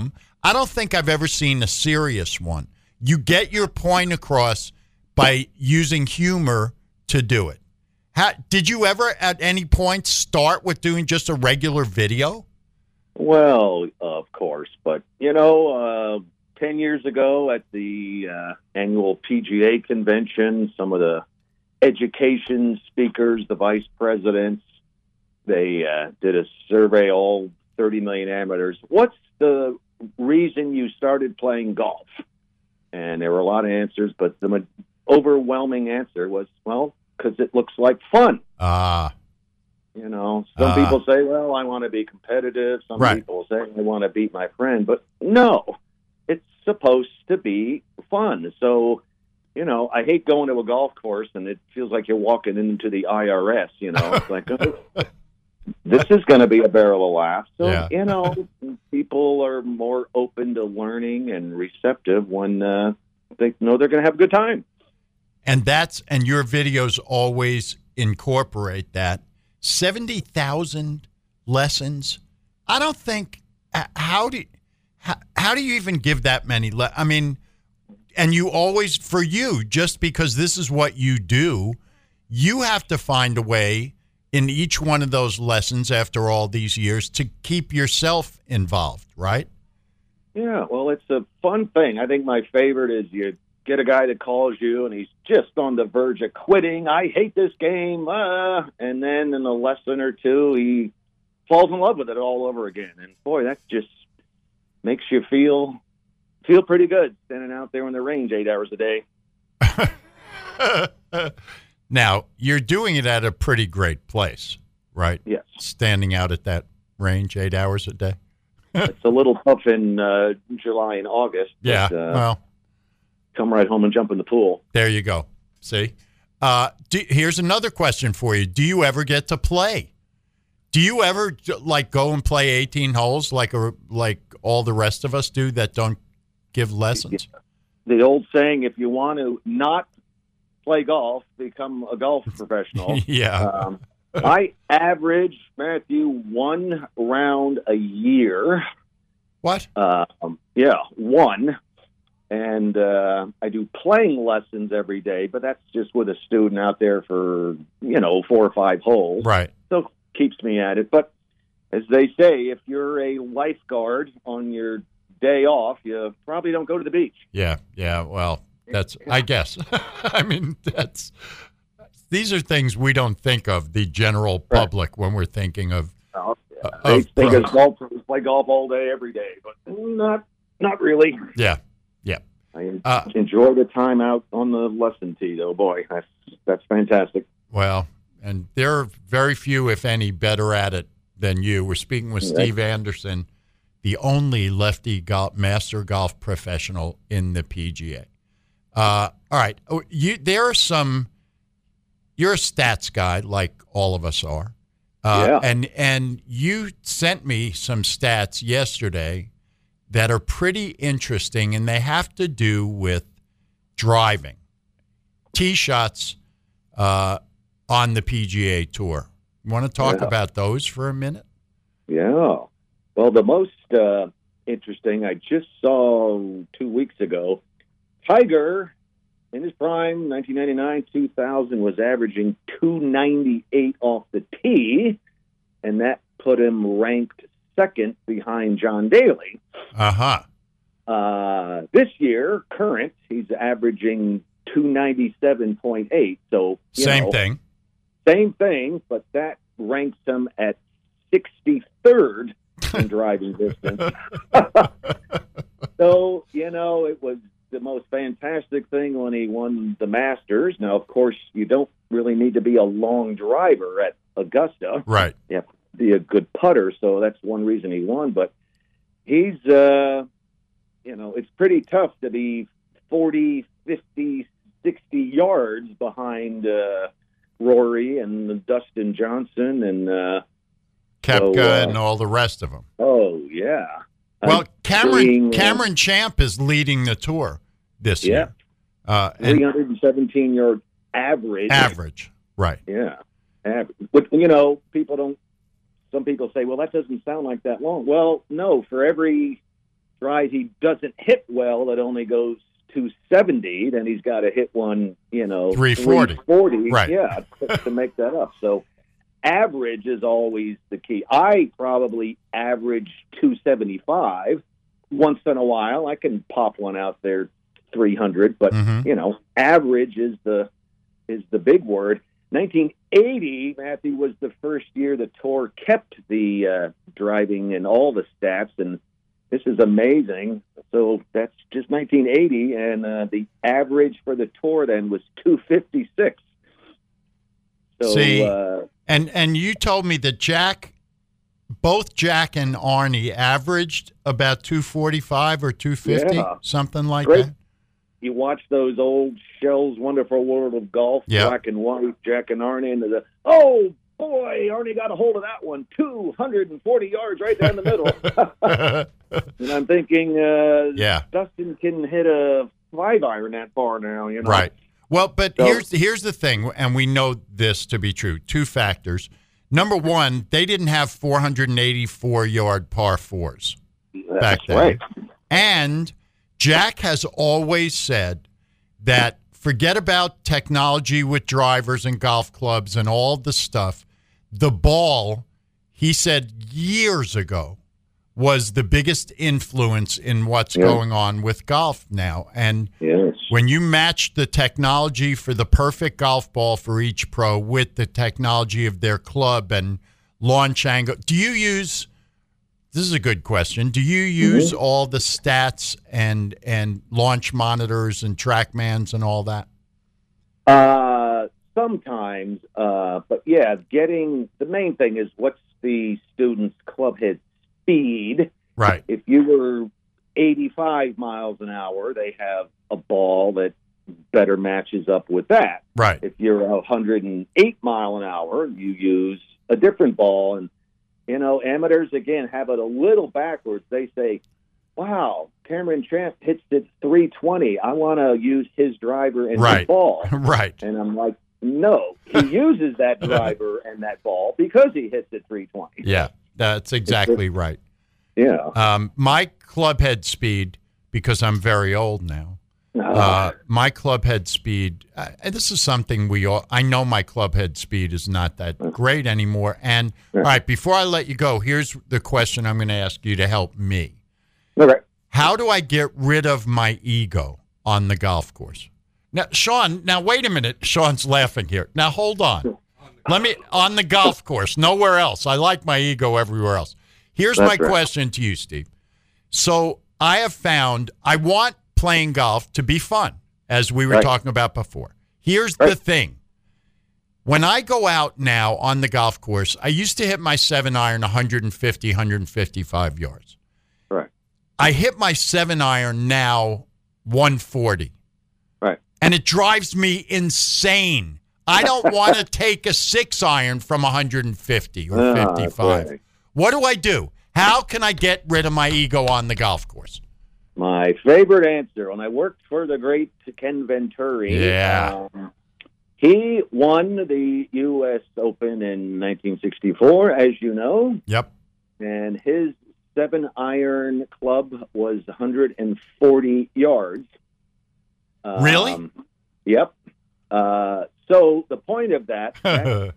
[SPEAKER 2] I don't think I've ever seen a serious one. You get your point across by using humor to do it. How, did you ever at any point start with doing just a regular video?
[SPEAKER 4] Well, of course, but you know, uh, ten years ago at the uh, annual P G A convention, some of the education speakers, the vice presidents, they uh, did a survey, all thirty million amateurs. What's the reason you started playing golf? And there were a lot of answers, but the overwhelming answer was, well, because it looks like fun.
[SPEAKER 2] Ah. Uh,
[SPEAKER 4] you know, some
[SPEAKER 2] uh,
[SPEAKER 4] people say, well, I want to be competitive. Some
[SPEAKER 2] right.
[SPEAKER 4] people say, I want to beat my friend. But no, it's supposed to be fun. So, you know, I hate going to a golf course and it feels like you're walking into the I R S, you know. It's like, oh, this is going to be a barrel of laughs. So,
[SPEAKER 2] yeah.
[SPEAKER 4] you know, people are more open to learning and receptive when uh, they know they're going to have a good time.
[SPEAKER 2] And that's and your videos always incorporate that. seventy thousand lessons. I don't think how do how, how do you even give that many le- I mean, and you always for you just because this is what you do, you have to find a way in each one of those lessons after all these years to keep yourself involved, right?
[SPEAKER 4] Yeah, well, it's a fun thing. I think my favorite is you get a guy that calls you and he's just on the verge of quitting. I hate this game. Uh, and then in a lesson or two, he falls in love with it all over again. And boy, that just makes you feel feel pretty good standing out there in the range eight hours a day.
[SPEAKER 2] Now, you're doing it at a pretty great place, right?
[SPEAKER 4] Yes.
[SPEAKER 2] Standing out at that range eight hours a day.
[SPEAKER 4] It's a little tough in uh, July and August.
[SPEAKER 2] Yeah,
[SPEAKER 4] but, uh,
[SPEAKER 2] well.
[SPEAKER 4] Come right home and jump in the pool.
[SPEAKER 2] There you go. See? Uh, do, here's another question for you. Do you ever get to play? Do you ever, like, go and play eighteen holes like a, like all the rest of us do that don't give lessons?
[SPEAKER 4] The old saying, if you want to not play golf, become a golf professional.
[SPEAKER 2] Yeah.
[SPEAKER 4] Um, I average, Matthew, one round a year.
[SPEAKER 2] What?
[SPEAKER 4] Um, yeah, one. And uh, I do playing lessons every day, but that's just with a student out there for, you know, four or five holes.
[SPEAKER 2] Right.
[SPEAKER 4] So it keeps me at it. But as they say, if you're a lifeguard on your day off, you probably don't go to the beach.
[SPEAKER 2] Yeah, yeah. Well, that's, I guess. I mean, that's, these are things we don't think of, the general public, right, when we're thinking of.
[SPEAKER 4] Oh, yeah.
[SPEAKER 2] uh,
[SPEAKER 4] They
[SPEAKER 2] of
[SPEAKER 4] think
[SPEAKER 2] pros.
[SPEAKER 4] of golfers play golf all day, every day, but not, not really.
[SPEAKER 2] Yeah. Yeah.
[SPEAKER 4] I
[SPEAKER 2] Uh,
[SPEAKER 4] enjoy the time out on the lesson tee, though. Boy, that's that's fantastic.
[SPEAKER 2] Well, and there are very few, if any, better at it than you. We're speaking with
[SPEAKER 4] Yeah.
[SPEAKER 2] Steve Anderson, the only lefty golf, master golf professional in the P G A. Uh, all right, Oh, you there are some. You're a stats guy, like all of us are, uh,
[SPEAKER 4] Yeah.
[SPEAKER 2] and and you sent me some stats yesterday that are pretty interesting, and they have to do with driving, tee shots uh, on the P G A Tour. You want to talk
[SPEAKER 4] Yeah.
[SPEAKER 2] about those for a minute?
[SPEAKER 4] Yeah. Well, the most uh, interesting I just saw two weeks ago, Tiger, in his prime, nineteen ninety-nine, two thousand, was averaging two ninety-eight off the tee, and that put him ranked second behind John Daly.
[SPEAKER 2] Uh-huh.
[SPEAKER 4] Uh, this year, current, he's averaging two ninety-seven point eight. So, you
[SPEAKER 2] Same
[SPEAKER 4] know,
[SPEAKER 2] thing.
[SPEAKER 4] Same thing, but that ranks him at sixty-third in driving distance. So, you know, it was the most fantastic thing when he won the Masters. Now, of course, you don't really need to be a long driver at Augusta.
[SPEAKER 2] Right.
[SPEAKER 4] You have to be a good putter, so that's one reason he won. But he's, uh, you know, it's pretty tough to be forty, fifty, sixty yards behind uh, Rory and Dustin Johnson and uh,
[SPEAKER 2] Koepka
[SPEAKER 4] so, uh,
[SPEAKER 2] and all the rest of them.
[SPEAKER 4] oh yeah.
[SPEAKER 2] Well,
[SPEAKER 4] I'm
[SPEAKER 2] Cameron
[SPEAKER 4] seeing, uh,
[SPEAKER 2] Cameron Champ is leading the tour this
[SPEAKER 4] Yeah.
[SPEAKER 2] year. Uh, and
[SPEAKER 4] three hundred seventeen yard average.
[SPEAKER 2] average, right?
[SPEAKER 4] Yeah, average. But you know, people don't. Some people say, "Well, that doesn't sound like that long." Well, no. For every tries, he doesn't hit well, it only goes two seventy, then he's got to hit one, you know,
[SPEAKER 2] three forty.
[SPEAKER 4] three forty,
[SPEAKER 2] Right.
[SPEAKER 4] yeah, to, to make that up. So average is always the key. I probably average two seventy-five. Once in a while, I can pop one out there, three hundred, but,
[SPEAKER 2] Mm-hmm.
[SPEAKER 4] you know, average is the is the big word. nineteen eighty, Matthew, was the first year the Tour kept the uh, driving and all the stats, and this is amazing. So that's just nineteen eighty, and uh, the average for the Tour then was two fifty-six. So,
[SPEAKER 2] See,
[SPEAKER 4] uh,
[SPEAKER 2] and and you told me that Jack, both Jack and Arnie averaged about two forty-five or two fifty,
[SPEAKER 4] Yeah.
[SPEAKER 2] something like
[SPEAKER 4] Great.
[SPEAKER 2] that.
[SPEAKER 4] you watch those old Shell's Wonderful World of Golf,
[SPEAKER 2] Yep.
[SPEAKER 4] black and white, Jack and Arnie, and the, oh, boy, Arnie got a hold of that one, two hundred forty yards right down the middle. And I'm thinking, uh,
[SPEAKER 2] Yeah.
[SPEAKER 4] Dustin can hit a five iron that far now, you know.
[SPEAKER 2] Right. Well, but
[SPEAKER 4] So-
[SPEAKER 2] here's here's the thing, and we know this to be true. Two factors. Number one, they didn't have four hundred eighty-four yard par fours
[SPEAKER 4] That's
[SPEAKER 2] back then.
[SPEAKER 4] right.
[SPEAKER 2] And Jack has always said that forget about technology with drivers and golf clubs and all the stuff. The ball, he said years ago, was the biggest influence in what's
[SPEAKER 4] Yeah.
[SPEAKER 2] going on with golf now. And
[SPEAKER 4] Yes.
[SPEAKER 2] when you match the technology for the perfect golf ball for each pro with the technology of their club and launch angle, do you use, this is a good question, do you use
[SPEAKER 4] Mm-hmm.
[SPEAKER 2] all the stats and and launch monitors and TrackMans and all that?
[SPEAKER 4] Uh, sometimes, uh, but yeah, getting the main thing is what's the student's club head speed.
[SPEAKER 2] Right.
[SPEAKER 4] If you were eighty-five miles an hour, they have a ball that better matches up with that.
[SPEAKER 2] Right.
[SPEAKER 4] If you're one hundred eight mile an hour, you use a different ball. And, you know, amateurs, again, have it a little backwards. They say, wow, Cameron Champ hits it three twenty. I want to use his driver and
[SPEAKER 2] Right.
[SPEAKER 4] his ball.
[SPEAKER 2] Right.
[SPEAKER 4] And I'm like, no, he uses that driver and that ball because he hits it three twenty.
[SPEAKER 2] Yeah, that's exactly right.
[SPEAKER 4] Yeah.
[SPEAKER 2] Um, my club head speed, because I'm very old now, Uh, my club head speed, uh, and this is something we all, I know my club head speed is not that great anymore. And, all right, before I let you go, here's the question I'm going to ask you to help me.
[SPEAKER 4] Okay.
[SPEAKER 2] How do I get rid of my ego on the golf course? Now, Sean, now wait a minute. Sean's laughing here. Now, hold on. Let me, on the golf course, nowhere else. I like my ego everywhere else. Here's
[SPEAKER 4] That's
[SPEAKER 2] my
[SPEAKER 4] right.
[SPEAKER 2] question to you, Steve. So I have found, I want playing golf to be fun, as we were
[SPEAKER 4] Right.
[SPEAKER 2] talking about before. Here's the
[SPEAKER 4] Right.
[SPEAKER 2] thing. When I go out now on the golf course, I used to hit my seven iron one fifty, one fifty-five yards.
[SPEAKER 4] Right.
[SPEAKER 2] I hit my seven iron now one forty.
[SPEAKER 4] Right.
[SPEAKER 2] And it drives me insane. I don't want to take a six iron from one fifty or
[SPEAKER 4] Ah,
[SPEAKER 2] fifty-five.
[SPEAKER 4] boy.
[SPEAKER 2] What do I do? How can I get rid of my ego on the golf course?
[SPEAKER 4] My favorite answer, when I worked for the great Ken Venturi,
[SPEAKER 2] Yeah.
[SPEAKER 4] um, he won the U S Open in nineteen sixty-four, as you know,
[SPEAKER 2] Yep.
[SPEAKER 4] and his seven-iron club was one hundred forty yards. Um,
[SPEAKER 2] Really?
[SPEAKER 4] Yep. Uh, so the point of that, that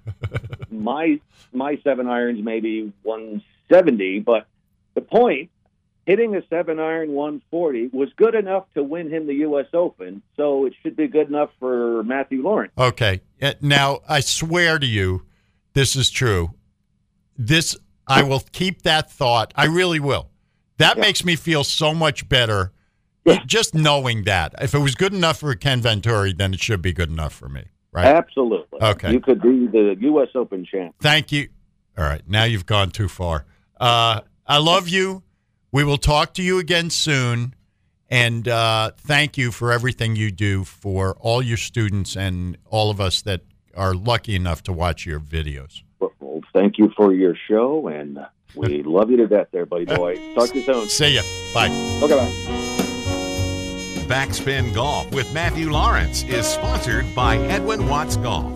[SPEAKER 4] my my seven irons maybe one seventy, but the point, hitting a seven iron one forty was good enough to win him the U S Open, so it should be good enough for Matthew Lawrence.
[SPEAKER 2] Okay. Uh, Now, I swear to you, this is true. This, I will keep that thought. I really will. That
[SPEAKER 4] Yeah.
[SPEAKER 2] makes me feel so much better.
[SPEAKER 4] Yeah.
[SPEAKER 2] Just knowing that. If it was good enough for Ken Venturi, then it should be good enough for me. Right?
[SPEAKER 4] Absolutely.
[SPEAKER 2] Okay.
[SPEAKER 4] You could be the U S Open champ.
[SPEAKER 2] Thank you. All right. Now you've gone too far. Uh, I love you. We will talk to you again soon. And uh, thank you for everything you do for all your students and all of us that are lucky enough to watch your videos.
[SPEAKER 4] Well, thank you for your show, and we love you to death there, buddy boy. Talk to you soon.
[SPEAKER 2] See ya. Bye.
[SPEAKER 4] Okay, bye.
[SPEAKER 1] Backspin Golf with Matthew Lawrence is sponsored by Edwin Watts Golf.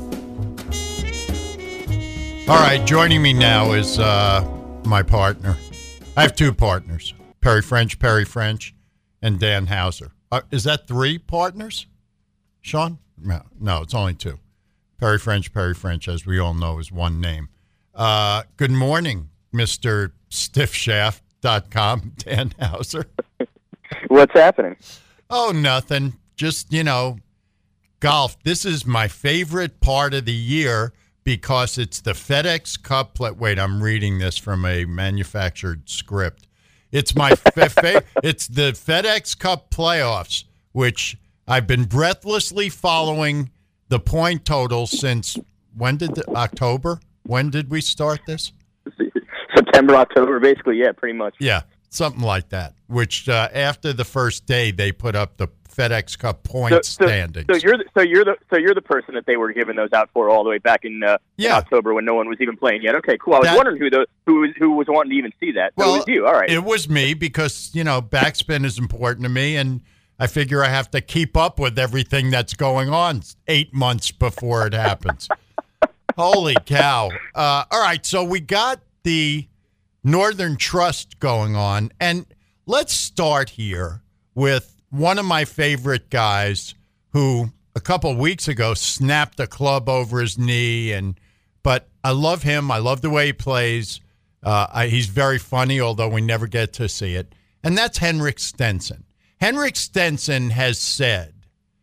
[SPEAKER 2] All right. Joining me now is uh, my partner. I have two partners. Perry French, Perry French, and Dan Hauser. Uh, is that three partners, Sean? No, no, it's only two. Perry French, Perry French, as we all know, is one name. Uh, good morning, Mister stiff shaft dot com, Dan Hauser.
[SPEAKER 5] What's happening?
[SPEAKER 2] Oh, nothing. Just, you know, golf. This is my favorite part of the year because it's the FedEx Cup. Play- Wait, I'm reading this from a manufactured script. It's my fa- fa- It's the FedEx Cup playoffs, which I've been breathlessly following the point total since when did the, October? When did we start this?
[SPEAKER 5] September, October, basically. Yeah, pretty much.
[SPEAKER 2] Yeah, something like that. Which uh, after the first day, they put up the FedEx Cup point
[SPEAKER 5] so, so,
[SPEAKER 2] standings.
[SPEAKER 5] So you're the, so you're the so you're the person that they were giving those out for all the way back in, uh,
[SPEAKER 2] yeah.
[SPEAKER 5] in October when no one was even playing yet. Okay, cool. I was
[SPEAKER 2] That,
[SPEAKER 5] wondering who the who was who was wanting to even see that. So
[SPEAKER 2] well,
[SPEAKER 5] it was you. All right.
[SPEAKER 2] It was me because you know backspin is important to me, and I figure I have to keep up with everything that's going on eight months before it happens. Holy cow! Uh, all right, so we got the Northern Trust going on, and let's start here with one of my favorite guys who a couple of weeks ago snapped a club over his knee, and but I love him. I love the way he plays. Uh, I, he's very funny, although we never get to see it, and that's Henrik Stenson. Henrik Stenson has said,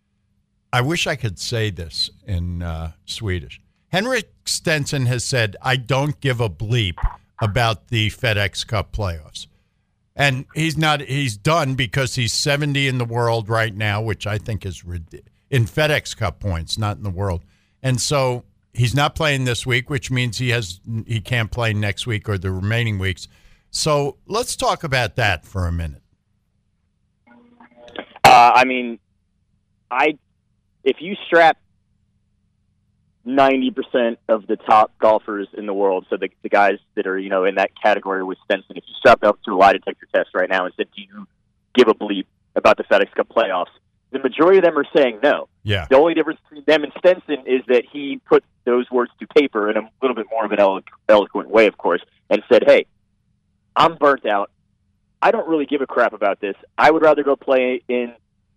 [SPEAKER 2] I wish I could say this in uh, Swedish. Henrik Stenson has said, I don't give a bleep about the FedEx Cup playoffs. And he's not, he's done because he's seventy in the world right now, which I think is in FedEx Cup points, not in the world. And so he's not playing this week, which means he has, he can't play next week or the remaining weeks. So let's talk about that for a minute.
[SPEAKER 5] Uh, I mean, I if you strap ninety percent of the top golfers in the world, so the, the guys that are, you know, in that category with Stenson, if you strap them up to a lie detector test right now and said, do you give a bleep about the FedEx Cup playoffs? The majority of them are saying no.
[SPEAKER 2] Yeah.
[SPEAKER 5] The only difference between them and Stenson is that he put those words to paper in a little bit more of an elo- eloquent way, of course, and said, hey, I'm burnt out. I don't really give a crap about this. I would rather go play in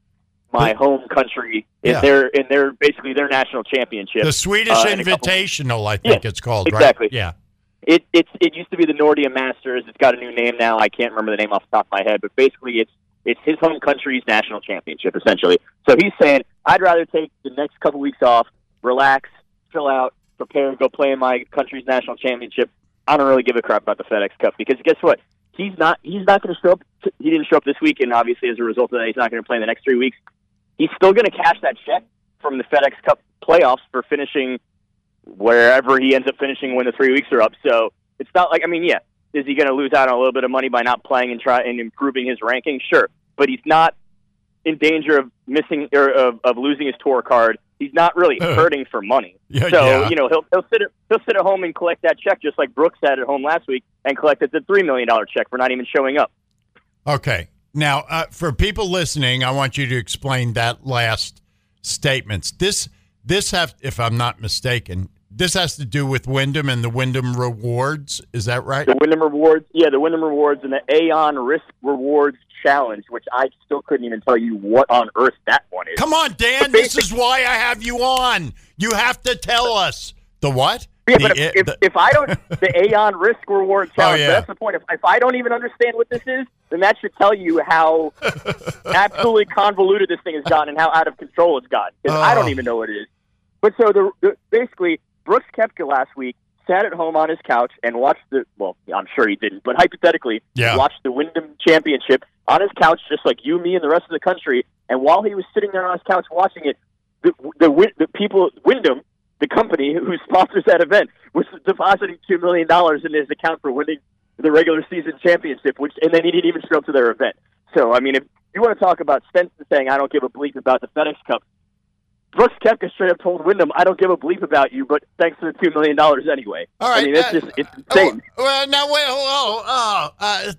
[SPEAKER 5] my home country in
[SPEAKER 2] yeah.
[SPEAKER 5] their in their basically their national championship.
[SPEAKER 2] The Swedish
[SPEAKER 5] uh,
[SPEAKER 2] Invitational, I think
[SPEAKER 5] yeah,
[SPEAKER 2] it's called,
[SPEAKER 5] exactly.
[SPEAKER 2] right? Yeah.
[SPEAKER 5] It it's it used to be the Nordea Masters. It's got a new name now. I can't remember the name off the top of my head, but basically it's it's his home country's national championship, essentially. So he's saying, I'd rather take the next couple weeks off, relax, chill out, prepare, go play in my country's national championship. I don't really give a crap about the FedEx Cup because guess what? He's not he's not going to show up. He didn't show up this week, and obviously as a result of that, he's not going to play in the next three weeks. He's still going to cash that check from the FedEx Cup playoffs for finishing wherever he ends up finishing when the three weeks are up. So it's not like, I mean, yeah, is he going to lose out on a little bit of money by not playing and try and improving his ranking? Sure, but he's not in danger of missing or of, of losing his tour card. He's not really hurting for money.
[SPEAKER 2] Yeah,
[SPEAKER 5] so
[SPEAKER 2] yeah.
[SPEAKER 5] you know he'll he'll sit at, he'll sit at home and collect that check just like Brooks had at home last week and collected the three million dollar check for not even showing up.
[SPEAKER 2] Okay. Now, uh, for people listening, I want you to explain that last statements. This, this have, if I'm not mistaken, this has to do with Wyndham and the Wyndham Rewards. Is that right?
[SPEAKER 5] The Wyndham Rewards, yeah, the Wyndham Rewards and the Aon Risk Rewards Challenge, which I still couldn't even tell you what on earth that one is.
[SPEAKER 2] Come on, Dan. This is why I have you on. You have to tell us. The what?
[SPEAKER 5] Yeah,
[SPEAKER 2] the,
[SPEAKER 5] but if, if,
[SPEAKER 2] the,
[SPEAKER 5] if I don't, the Aon Risk Reward Challenge,
[SPEAKER 2] oh, yeah.
[SPEAKER 5] That's the point. If, if I don't even understand what this is, then that should tell you how absolutely convoluted this thing has gotten and how out of control it's gotten. Because
[SPEAKER 2] oh.
[SPEAKER 5] I don't even know what it is. But so the, the basically, Brooks Koepka last week sat at home on his couch and watched the, well, I'm sure he didn't, but hypothetically,
[SPEAKER 2] yeah.
[SPEAKER 5] watched the Wyndham Championship on his couch just like you, me, and the rest of the country. And while he was sitting there on his couch watching it, the, the, the people, Wyndham, the company who sponsors that event, was depositing two million dollars in his account for winning the regular season championship, which and then he didn't even show up to their event. So, I mean, if you want to talk about Stenson saying, I don't give a bleep about the FedEx Cup, Brooks Koepka straight up told Wyndham, I don't give a bleep about you, but thanks for the two million dollars anyway.
[SPEAKER 2] All right.
[SPEAKER 5] I mean, it's
[SPEAKER 2] uh,
[SPEAKER 5] just, it's insane.
[SPEAKER 2] Oh, well, now, wait, oh, oh, uh,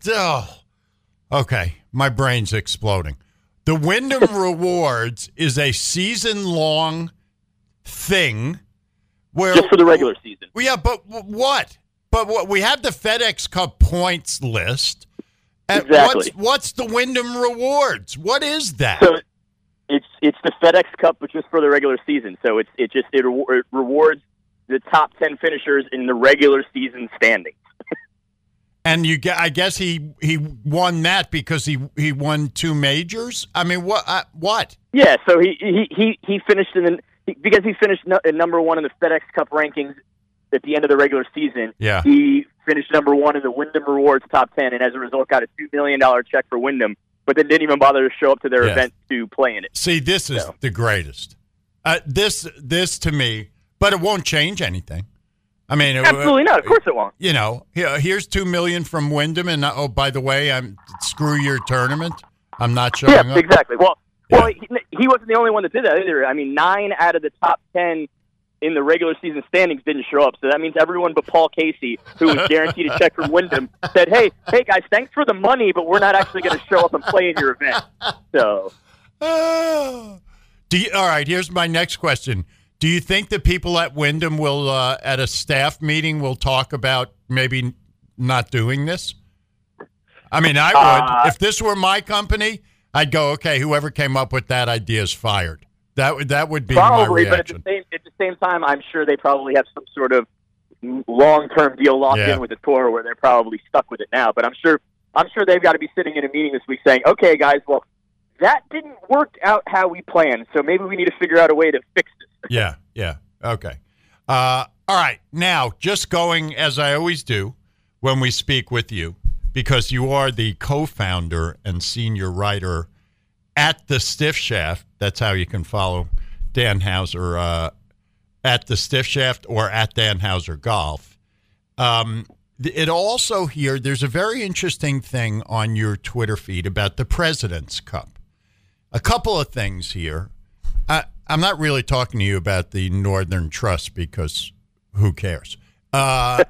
[SPEAKER 2] oh. Okay, my brain's exploding. The Wyndham Rewards is a season-long thing. Where,
[SPEAKER 5] just for the regular season.
[SPEAKER 2] Yeah, but what? But what? We have the FedEx Cup points list, And
[SPEAKER 5] Exactly.
[SPEAKER 2] What's, what's the Wyndham Rewards? What is that?
[SPEAKER 5] So it's it's the FedEx Cup, but just for the regular season. So it's it just it, re- it rewards the top ten finishers in the regular season standings.
[SPEAKER 2] And you, I guess he he won that because he he won two majors. I mean, what uh, what?
[SPEAKER 5] Yeah. So he he he, he finished in the he, because he finished no, number one in the FedEx Cup rankings at the end of the regular season.
[SPEAKER 2] Yeah.
[SPEAKER 5] He finished number one in the Wyndham Rewards top ten, and as a result, got a two million dollar check for Wyndham. But then didn't even bother to show up to their
[SPEAKER 2] Yes.
[SPEAKER 5] event to play in it.
[SPEAKER 2] See, this is
[SPEAKER 5] So.
[SPEAKER 2] the greatest. Uh, this this to me, but it won't change anything. I mean, it-
[SPEAKER 5] Absolutely not. Of course it won't.
[SPEAKER 2] You know, here- here's two million from Wyndham, and uh, oh, by the way, I'm screw your tournament. I'm not showing
[SPEAKER 5] Yeah,
[SPEAKER 2] up.
[SPEAKER 5] exactly. Well,
[SPEAKER 2] Yeah.
[SPEAKER 5] well, he, he wasn't the only one that did that either. I mean, nine out of the top ten in the regular season standings didn't show up. So that means everyone but Paul Casey, who was guaranteed a check from Wyndham, said, "Hey, hey guys, thanks for the money, but we're not actually going to show up and play in your event." So,
[SPEAKER 2] Ah. Do you, all right, here's my next question. Do you think the people at Wyndham will, uh, at a staff meeting, will talk about maybe not doing this? I mean, I would.
[SPEAKER 5] Uh,
[SPEAKER 2] if this were my company, I'd go, okay, whoever came up with that idea is fired. That would that would be
[SPEAKER 5] probably,
[SPEAKER 2] my
[SPEAKER 5] but at the
[SPEAKER 2] reaction.
[SPEAKER 5] same at the same time, I'm sure they probably have some sort of long-term deal locked
[SPEAKER 2] Yeah.
[SPEAKER 5] in with the tour where they're probably stuck with it now. But I'm sure I'm sure they've got to be sitting in a meeting this week saying, "Okay, guys, well, that didn't work out how we planned, so maybe we need to figure out a way to fix this."
[SPEAKER 2] Yeah, yeah. Okay. Uh, all right. Now, just going as I always do when we speak with you, because you are the co-founder and senior writer at the Stiff Shaft. That's how you can follow Dan Hauser uh, at the Stiff Shaft or at Dan Hauser Golf. Um, it also here, there's a very interesting thing on your Twitter feed about the President's Cup. A couple of things here. I, I'm not really talking to you about the Northern Trust because who cares? Uh,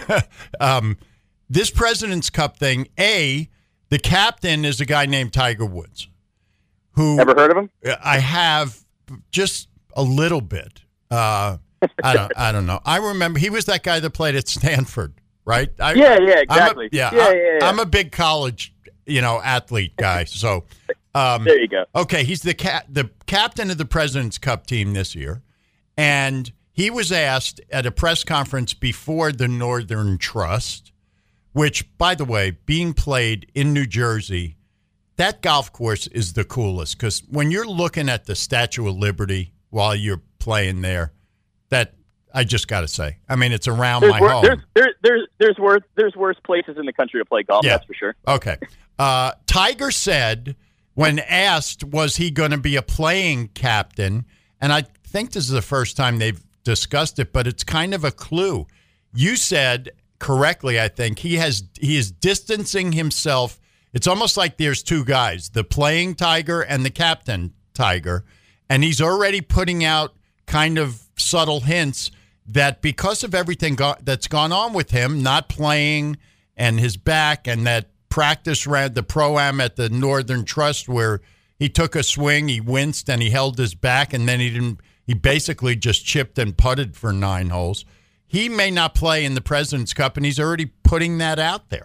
[SPEAKER 2] um, this President's Cup thing, A, the captain is a guy named Tiger Woods. Who
[SPEAKER 5] Ever heard of him?
[SPEAKER 2] I have just a little bit. Uh, I don't. I don't know. I remember he was that guy that played at Stanford, right? I,
[SPEAKER 5] Yeah, yeah,
[SPEAKER 2] I'm a-
[SPEAKER 5] exactly.
[SPEAKER 2] yeah,
[SPEAKER 5] Yeah,
[SPEAKER 2] I,
[SPEAKER 5] yeah, yeah.
[SPEAKER 2] I'm a big college, you know, athlete guy. So, um,
[SPEAKER 5] There you go.
[SPEAKER 2] okay, he's the cat, the captain of the President's Cup team this year, and he was asked at a press conference before the Northern Trust, which, by the way, being played in New Jersey. That golf course is the coolest because when you're looking at the Statue of Liberty while you're playing there, that I just got to say, I mean, it's around
[SPEAKER 5] There's,
[SPEAKER 2] my
[SPEAKER 5] wor-
[SPEAKER 2] home.
[SPEAKER 5] there's, there, there's, there's, worse, there's worse places in the country to play golf,
[SPEAKER 2] Yeah.
[SPEAKER 5] that's for sure.
[SPEAKER 2] Okay. Uh, Tiger said when asked, was he going to be a playing captain? And I think this is the first time they've discussed it, but it's kind of a clue. You said correctly, I think, he has he is distancing himself. It's almost like there's two guys, the playing Tiger and the captain Tiger. And he's already putting out kind of subtle hints that because of everything go- that's gone on with him, not playing and his back and that practice round, the Pro-Am at the Northern Trust where he took a swing, he winced and he held his back and then he didn't, he basically just chipped and putted for nine holes. He may not play in the President's Cup and he's already putting that out there.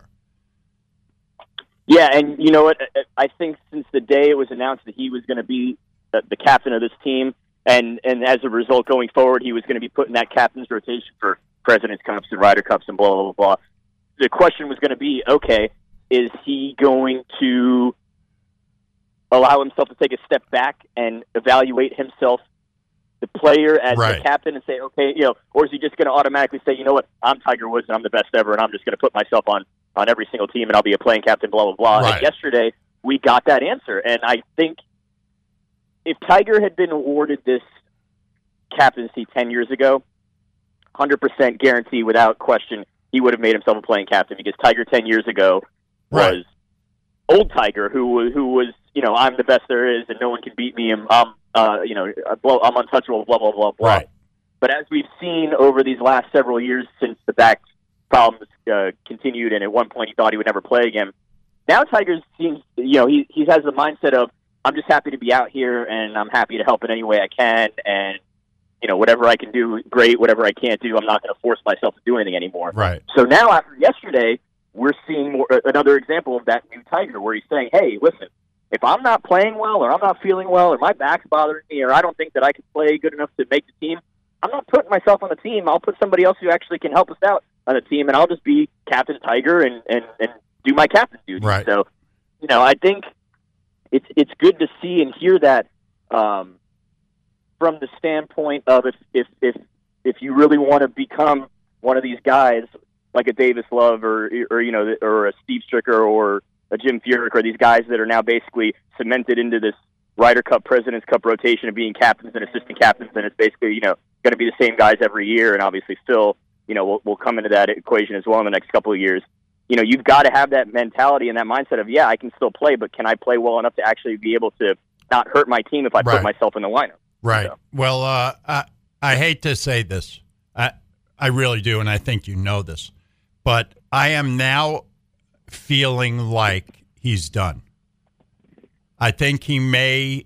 [SPEAKER 5] Yeah, and you know what? I think since the day it was announced that he was going to be the, the captain of this team, and, and as a result, going forward, he was going to be put in that captain's rotation for President's Cups and Ryder Cups and blah, blah, blah, blah. The question was going to be, okay, is he going to allow himself to take a step back and evaluate himself, the player, as
[SPEAKER 2] Right.
[SPEAKER 5] the captain and say, okay, you know, or is he just going to automatically say, you know what, I'm Tiger Woods and I'm the best ever and I'm just going to put myself on on every single team, and I'll be a playing captain, blah, blah, blah.
[SPEAKER 2] Right.
[SPEAKER 5] And yesterday, we got that answer. And I think if Tiger had been awarded this captaincy ten years ago, one hundred percent guarantee, without question, he would have made himself a playing captain, because Tiger ten years ago was
[SPEAKER 2] Right.
[SPEAKER 5] old Tiger, who was, who was, you know, I'm the best there is, and no one can beat me, and I'm, uh, you know, I'm untouchable, blah, blah, blah, blah.
[SPEAKER 2] Right.
[SPEAKER 5] But as we've seen over these last several years since the back problems uh, continued, and at one point he thought he would never play again, now Tiger seems, you know, he he has the mindset of, I'm just happy to be out here, and I'm happy to help in any way I can, and, you know, whatever I can do, great. Whatever I can't do, I'm not going to force myself to do anything anymore.
[SPEAKER 2] Right.
[SPEAKER 5] So now, after yesterday, we're seeing more, another example of that new Tiger where he's saying, hey, listen, if I'm not playing well or I'm not feeling well or my back's bothering me or I don't think that I can play good enough to make the team, I'm not putting myself on the team. I'll put somebody else who actually can help us out on the team, and I'll just be Captain Tiger and, and, and do my captain duty.
[SPEAKER 2] Right.
[SPEAKER 5] So, you know, I think it's it's good to see and hear that um, from the standpoint of if, if, if, if you really want to become one of these guys like a Davis Love or, or you know, or a Steve Stricker or a Jim Furyk or these guys that are now basically cemented into this Ryder Cup, President's Cup rotation of being captains and assistant captains, and it's basically, you know, going to be the same guys every year, and obviously Phil, you know, will will come into that equation as well in the next couple of years. You know, you've got to have that mentality and that mindset of, yeah, I can still play, but can I play well enough to actually be able to not hurt my team if I
[SPEAKER 2] Right.
[SPEAKER 5] put myself in the lineup?
[SPEAKER 2] Right.
[SPEAKER 5] So.
[SPEAKER 2] Well, uh, I, I hate to say this. I, I really do, and I think you know this. But I am now feeling like he's done. I think he may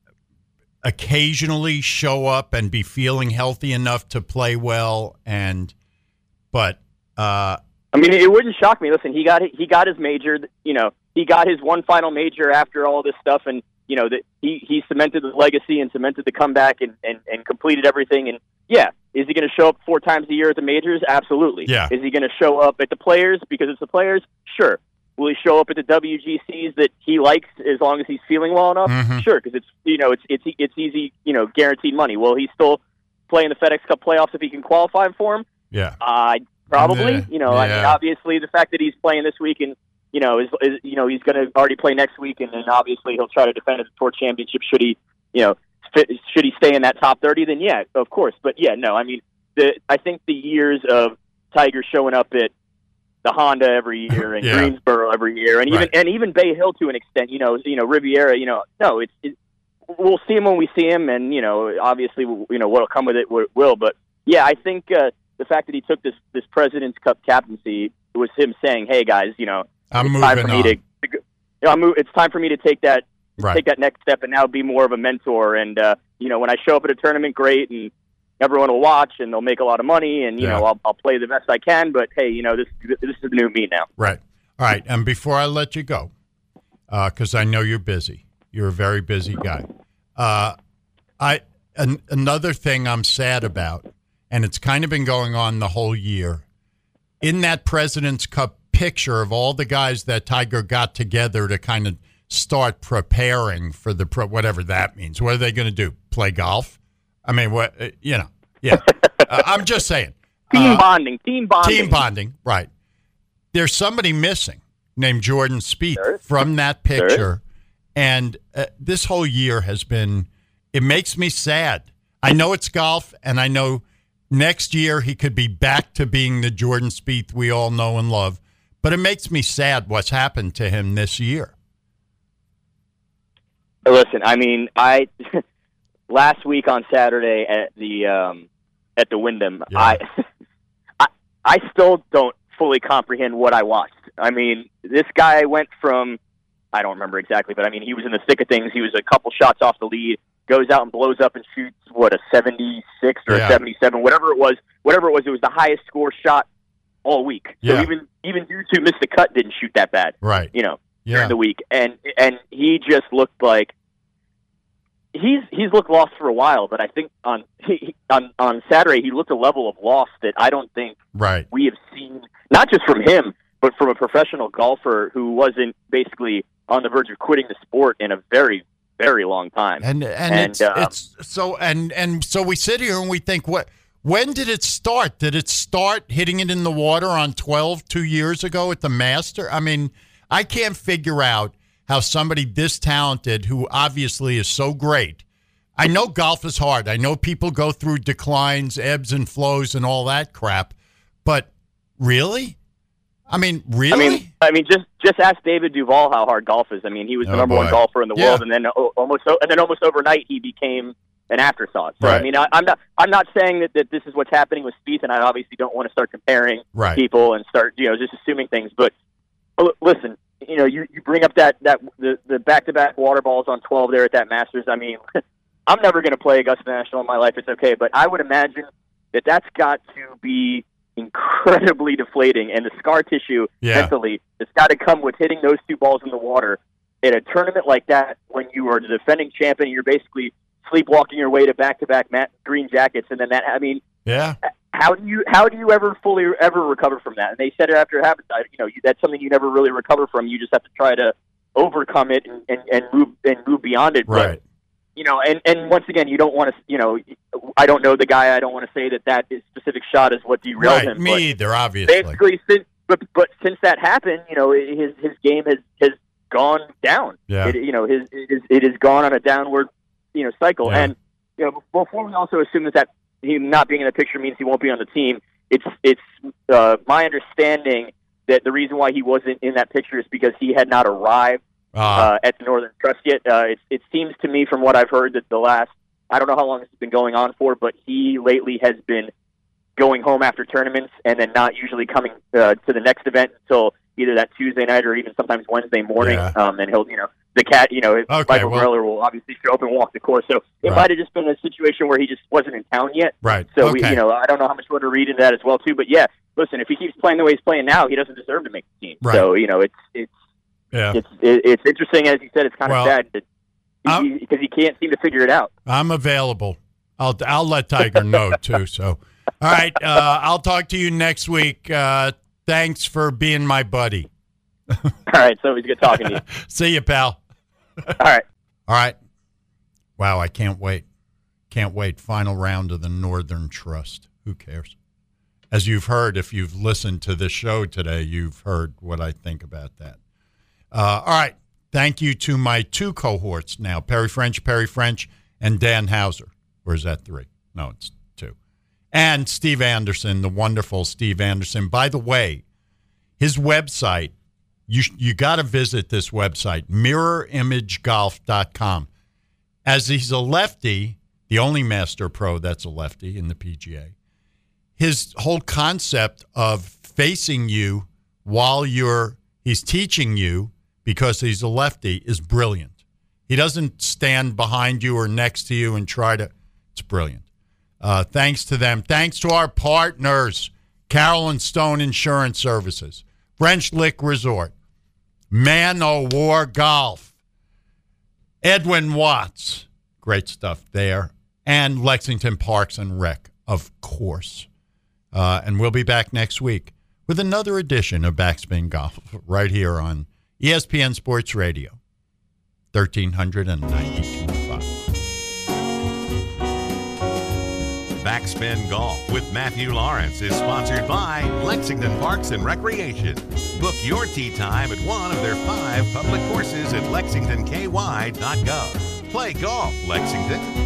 [SPEAKER 2] occasionally show up and be feeling healthy enough to play well, and but uh,
[SPEAKER 5] I mean, it wouldn't shock me. Listen, he got he got his major. You know, he got his one final major after all this stuff, and you know that he he cemented the legacy and cemented the comeback and and, and completed everything. And yeah, is he going to show up four times a year at the majors? Absolutely.
[SPEAKER 2] Yeah.
[SPEAKER 5] Is he going to show up at the Players because it's the Players? Sure. Will he show up at the W G Cs that he likes as long as he's feeling well enough?
[SPEAKER 2] Mhm.
[SPEAKER 5] Sure, because it's you know it's it's it's easy, you know, guaranteed money. Will he still play in the FedEx Cup playoffs if he can qualify for them?
[SPEAKER 2] yeah,
[SPEAKER 5] Uh, probably.
[SPEAKER 2] Yeah.
[SPEAKER 5] You know, I mean,
[SPEAKER 2] Yeah.
[SPEAKER 5] obviously the fact that he's playing this week and you know is, is you know he's going to already play next week, and then obviously he'll try to defend the Tour Championship should he you know fit, should he stay in that top thirty? Then yeah, of course. But yeah, no, I mean, the I think the years of Tiger showing up at the Honda every year and
[SPEAKER 2] Yeah.
[SPEAKER 5] Greensboro every year, and even
[SPEAKER 2] Right.
[SPEAKER 5] and even Bay Hill to an extent. You know, you know Riviera. You know, no, it's it, we'll see him when we see him, and you know, obviously, you know what'll come with it will. But yeah, I think uh, the fact that he took this this President's Cup captaincy was him saying, "Hey guys, you know,
[SPEAKER 2] I'm
[SPEAKER 5] it's
[SPEAKER 2] moving
[SPEAKER 5] time for me
[SPEAKER 2] on.
[SPEAKER 5] to, to go, you know, I'm move, it's time for me to take that
[SPEAKER 2] Right.
[SPEAKER 5] take that next step and now be more of a mentor. And uh, you know, when I show up at a tournament, great and." Everyone will watch, and they'll make a lot of money, and you
[SPEAKER 2] Yeah.
[SPEAKER 5] know I'll, I'll play the best I can. But hey, you know this this is the new me now.
[SPEAKER 2] Right. All right. And before I let you go, because I know you're busy, you're a very busy guy. Uh, I an, another thing I'm sad about, and it's kind of been going on the whole year. In that President's Cup picture of all the guys that Tiger got together to kind of start preparing for the pro, whatever that means. What are they going to do? Play golf? I mean, what uh, you know? Yeah, uh, I'm just saying.
[SPEAKER 5] Team
[SPEAKER 2] Uh,
[SPEAKER 5] bonding, team bonding,
[SPEAKER 2] Team bonding, right. There's somebody missing named Jordan Spieth
[SPEAKER 5] There.
[SPEAKER 2] from that picture.
[SPEAKER 5] There.
[SPEAKER 2] And uh, this whole year has been, it makes me sad. I know it's golf, and I know next year he could be back to being the Jordan Spieth we all know and love. But it makes me sad what's happened to him this year.
[SPEAKER 5] Listen, I mean, I last week on Saturday at the um, at the Wyndham,
[SPEAKER 2] Yeah.
[SPEAKER 5] I, I I still don't fully comprehend what I watched. I mean, this guy went from I don't remember exactly, but I mean, he was in the thick of things. He was a couple shots off the lead, goes out and blows up and shoots what a seventy-six or
[SPEAKER 2] Yeah.
[SPEAKER 5] a seventy-seven, whatever it was. Whatever it was, it was the highest score shot all week. So
[SPEAKER 2] Yeah.
[SPEAKER 5] even even dudes who missed the cut didn't shoot that bad.
[SPEAKER 2] Right.
[SPEAKER 5] You know.
[SPEAKER 2] Yeah.
[SPEAKER 5] During the week, and and he just looked like he's he's looked lost for a while. But I think on he, on on Saturday he looked a level of loss that I don't think
[SPEAKER 2] Right.
[SPEAKER 5] we have seen, not just from him, but from a professional golfer who wasn't basically on the verge of quitting the sport in a very very long time.
[SPEAKER 2] And and,
[SPEAKER 5] And,
[SPEAKER 2] it's,
[SPEAKER 5] uh,
[SPEAKER 2] it's so and and so we sit here and we think, what? When did it start? Did it start hitting it in the water on twelve two years ago at the Master? I mean, I can't figure out how somebody this talented, who obviously is so great. I know golf is hard. I know people go through declines, ebbs and flows, and all that crap. But really, I mean, really,
[SPEAKER 5] I mean, I mean, just just ask David Duval how hard golf is. I mean, he was the
[SPEAKER 2] Oh,
[SPEAKER 5] number
[SPEAKER 2] boy.
[SPEAKER 5] one golfer in the
[SPEAKER 2] Yeah.
[SPEAKER 5] world, and then o- almost and then almost overnight he became an afterthought. So
[SPEAKER 2] Right.
[SPEAKER 5] I mean, I, I'm not I'm not saying that, that this is what's happening with Spieth, and I obviously don't want to start comparing
[SPEAKER 2] Right.
[SPEAKER 5] people and start you know just assuming things. But l- listen, you know, you, you bring up that that the the back to back water balls on twelve there at that Masters. I mean, I'm never going to play Augusta National in my life. It's okay, but I would imagine that that's got to be incredibly deflating, and the scar tissue
[SPEAKER 2] yeah.
[SPEAKER 5] mentally that's got to come with hitting those two balls in the water at a tournament like that when you are the defending champion. You're basically sleepwalking your way to back-to-back Matt Green jackets, and then that. I mean,
[SPEAKER 2] yeah.
[SPEAKER 5] How do you how do you ever fully ever recover from that? And they said it after it happened. You know, you, that's something you never really recover from. You just have to try to overcome it and, and, and move and move beyond it.
[SPEAKER 2] Right.
[SPEAKER 5] But, you know, and, and once again, you don't want to. You know, I don't know the guy. I don't want to say that that specific shot is what derailed
[SPEAKER 2] right.
[SPEAKER 5] him.
[SPEAKER 2] Me
[SPEAKER 5] but
[SPEAKER 2] either, obviously.
[SPEAKER 5] Basically, since but but since that happened, you know, his his game has has gone down.
[SPEAKER 2] Yeah.
[SPEAKER 5] It, you know, his it is it has gone on a downward you know cycle.
[SPEAKER 2] Yeah.
[SPEAKER 5] And you know, before we also assume that that him not being in the picture means he won't be on the team. It's it's uh, my understanding that the reason why he wasn't in that picture is because he had not arrived uh, uh, at the Northern Trust yet. Uh, it, it seems to me, from what I've heard, that the last I don't know how long this has been going on for, but he lately has been going home after tournaments and then not usually coming uh, to the next event until either that Tuesday night or even sometimes Wednesday morning.
[SPEAKER 2] Yeah.
[SPEAKER 5] Um, and he'll, you know, the cat, you know,
[SPEAKER 2] Okay,
[SPEAKER 5] Michael
[SPEAKER 2] well,
[SPEAKER 5] Greller will obviously show up and walk the course. So it
[SPEAKER 2] Right.
[SPEAKER 5] might have just been a situation where he just wasn't in town yet.
[SPEAKER 2] Right.
[SPEAKER 5] So
[SPEAKER 2] okay.
[SPEAKER 5] we, you know, I don't know how much more to read into that as well too. But yeah, listen, if he keeps playing the way he's playing now, he doesn't deserve to make the team.
[SPEAKER 2] Right.
[SPEAKER 5] So you know, it's it's
[SPEAKER 2] yeah.
[SPEAKER 5] it's it, it's interesting, as you said. It's kind
[SPEAKER 2] Well,
[SPEAKER 5] of sad that
[SPEAKER 2] I'm-
[SPEAKER 5] because he, he can't seem to figure it out.
[SPEAKER 2] I'm available. I'll I'll let Tiger know too. So, all right. Uh, I'll talk to you next week. Uh, thanks for being my buddy.
[SPEAKER 5] All right, so it was good talking to you.
[SPEAKER 2] See you, pal.
[SPEAKER 5] All right.
[SPEAKER 2] All right. Wow, I can't wait. Can't wait. Final round of the Northern Trust. Who cares? As you've heard, if you've listened to this show today, you've heard what I think about that. Uh, all right. Thank you to my two cohorts now, Perry French, Perry French, and Dan Hauser. Or is that three? No, it's two. And Steve Anderson, the wonderful Steve Anderson. By the way, his website, you you got to visit this website, mirror image golf dot com. As he's a lefty, the only Master Pro that's a lefty in the P G A, his whole concept of facing you while you're he's teaching you because he's a lefty is brilliant. He doesn't stand behind you or next to you and try to. It's brilliant. Uh, thanks to them. Thanks to our partners, Carroll and Stone Insurance Services, French Lick Resort, Man O' War Golf, Edwin Watts, great stuff there, and Lexington Parks and Rec, of course. Uh, and we'll be back next week with another edition of Backspin Golf right here on E S P N Sports Radio, thirteen ninety-two point five.
[SPEAKER 1] Backspin Golf with Matthew Lawrence is sponsored by Lexington Parks and Recreation. Book your tee time at one of their five public courses at lexington k y dot gov. Play golf, Lexington.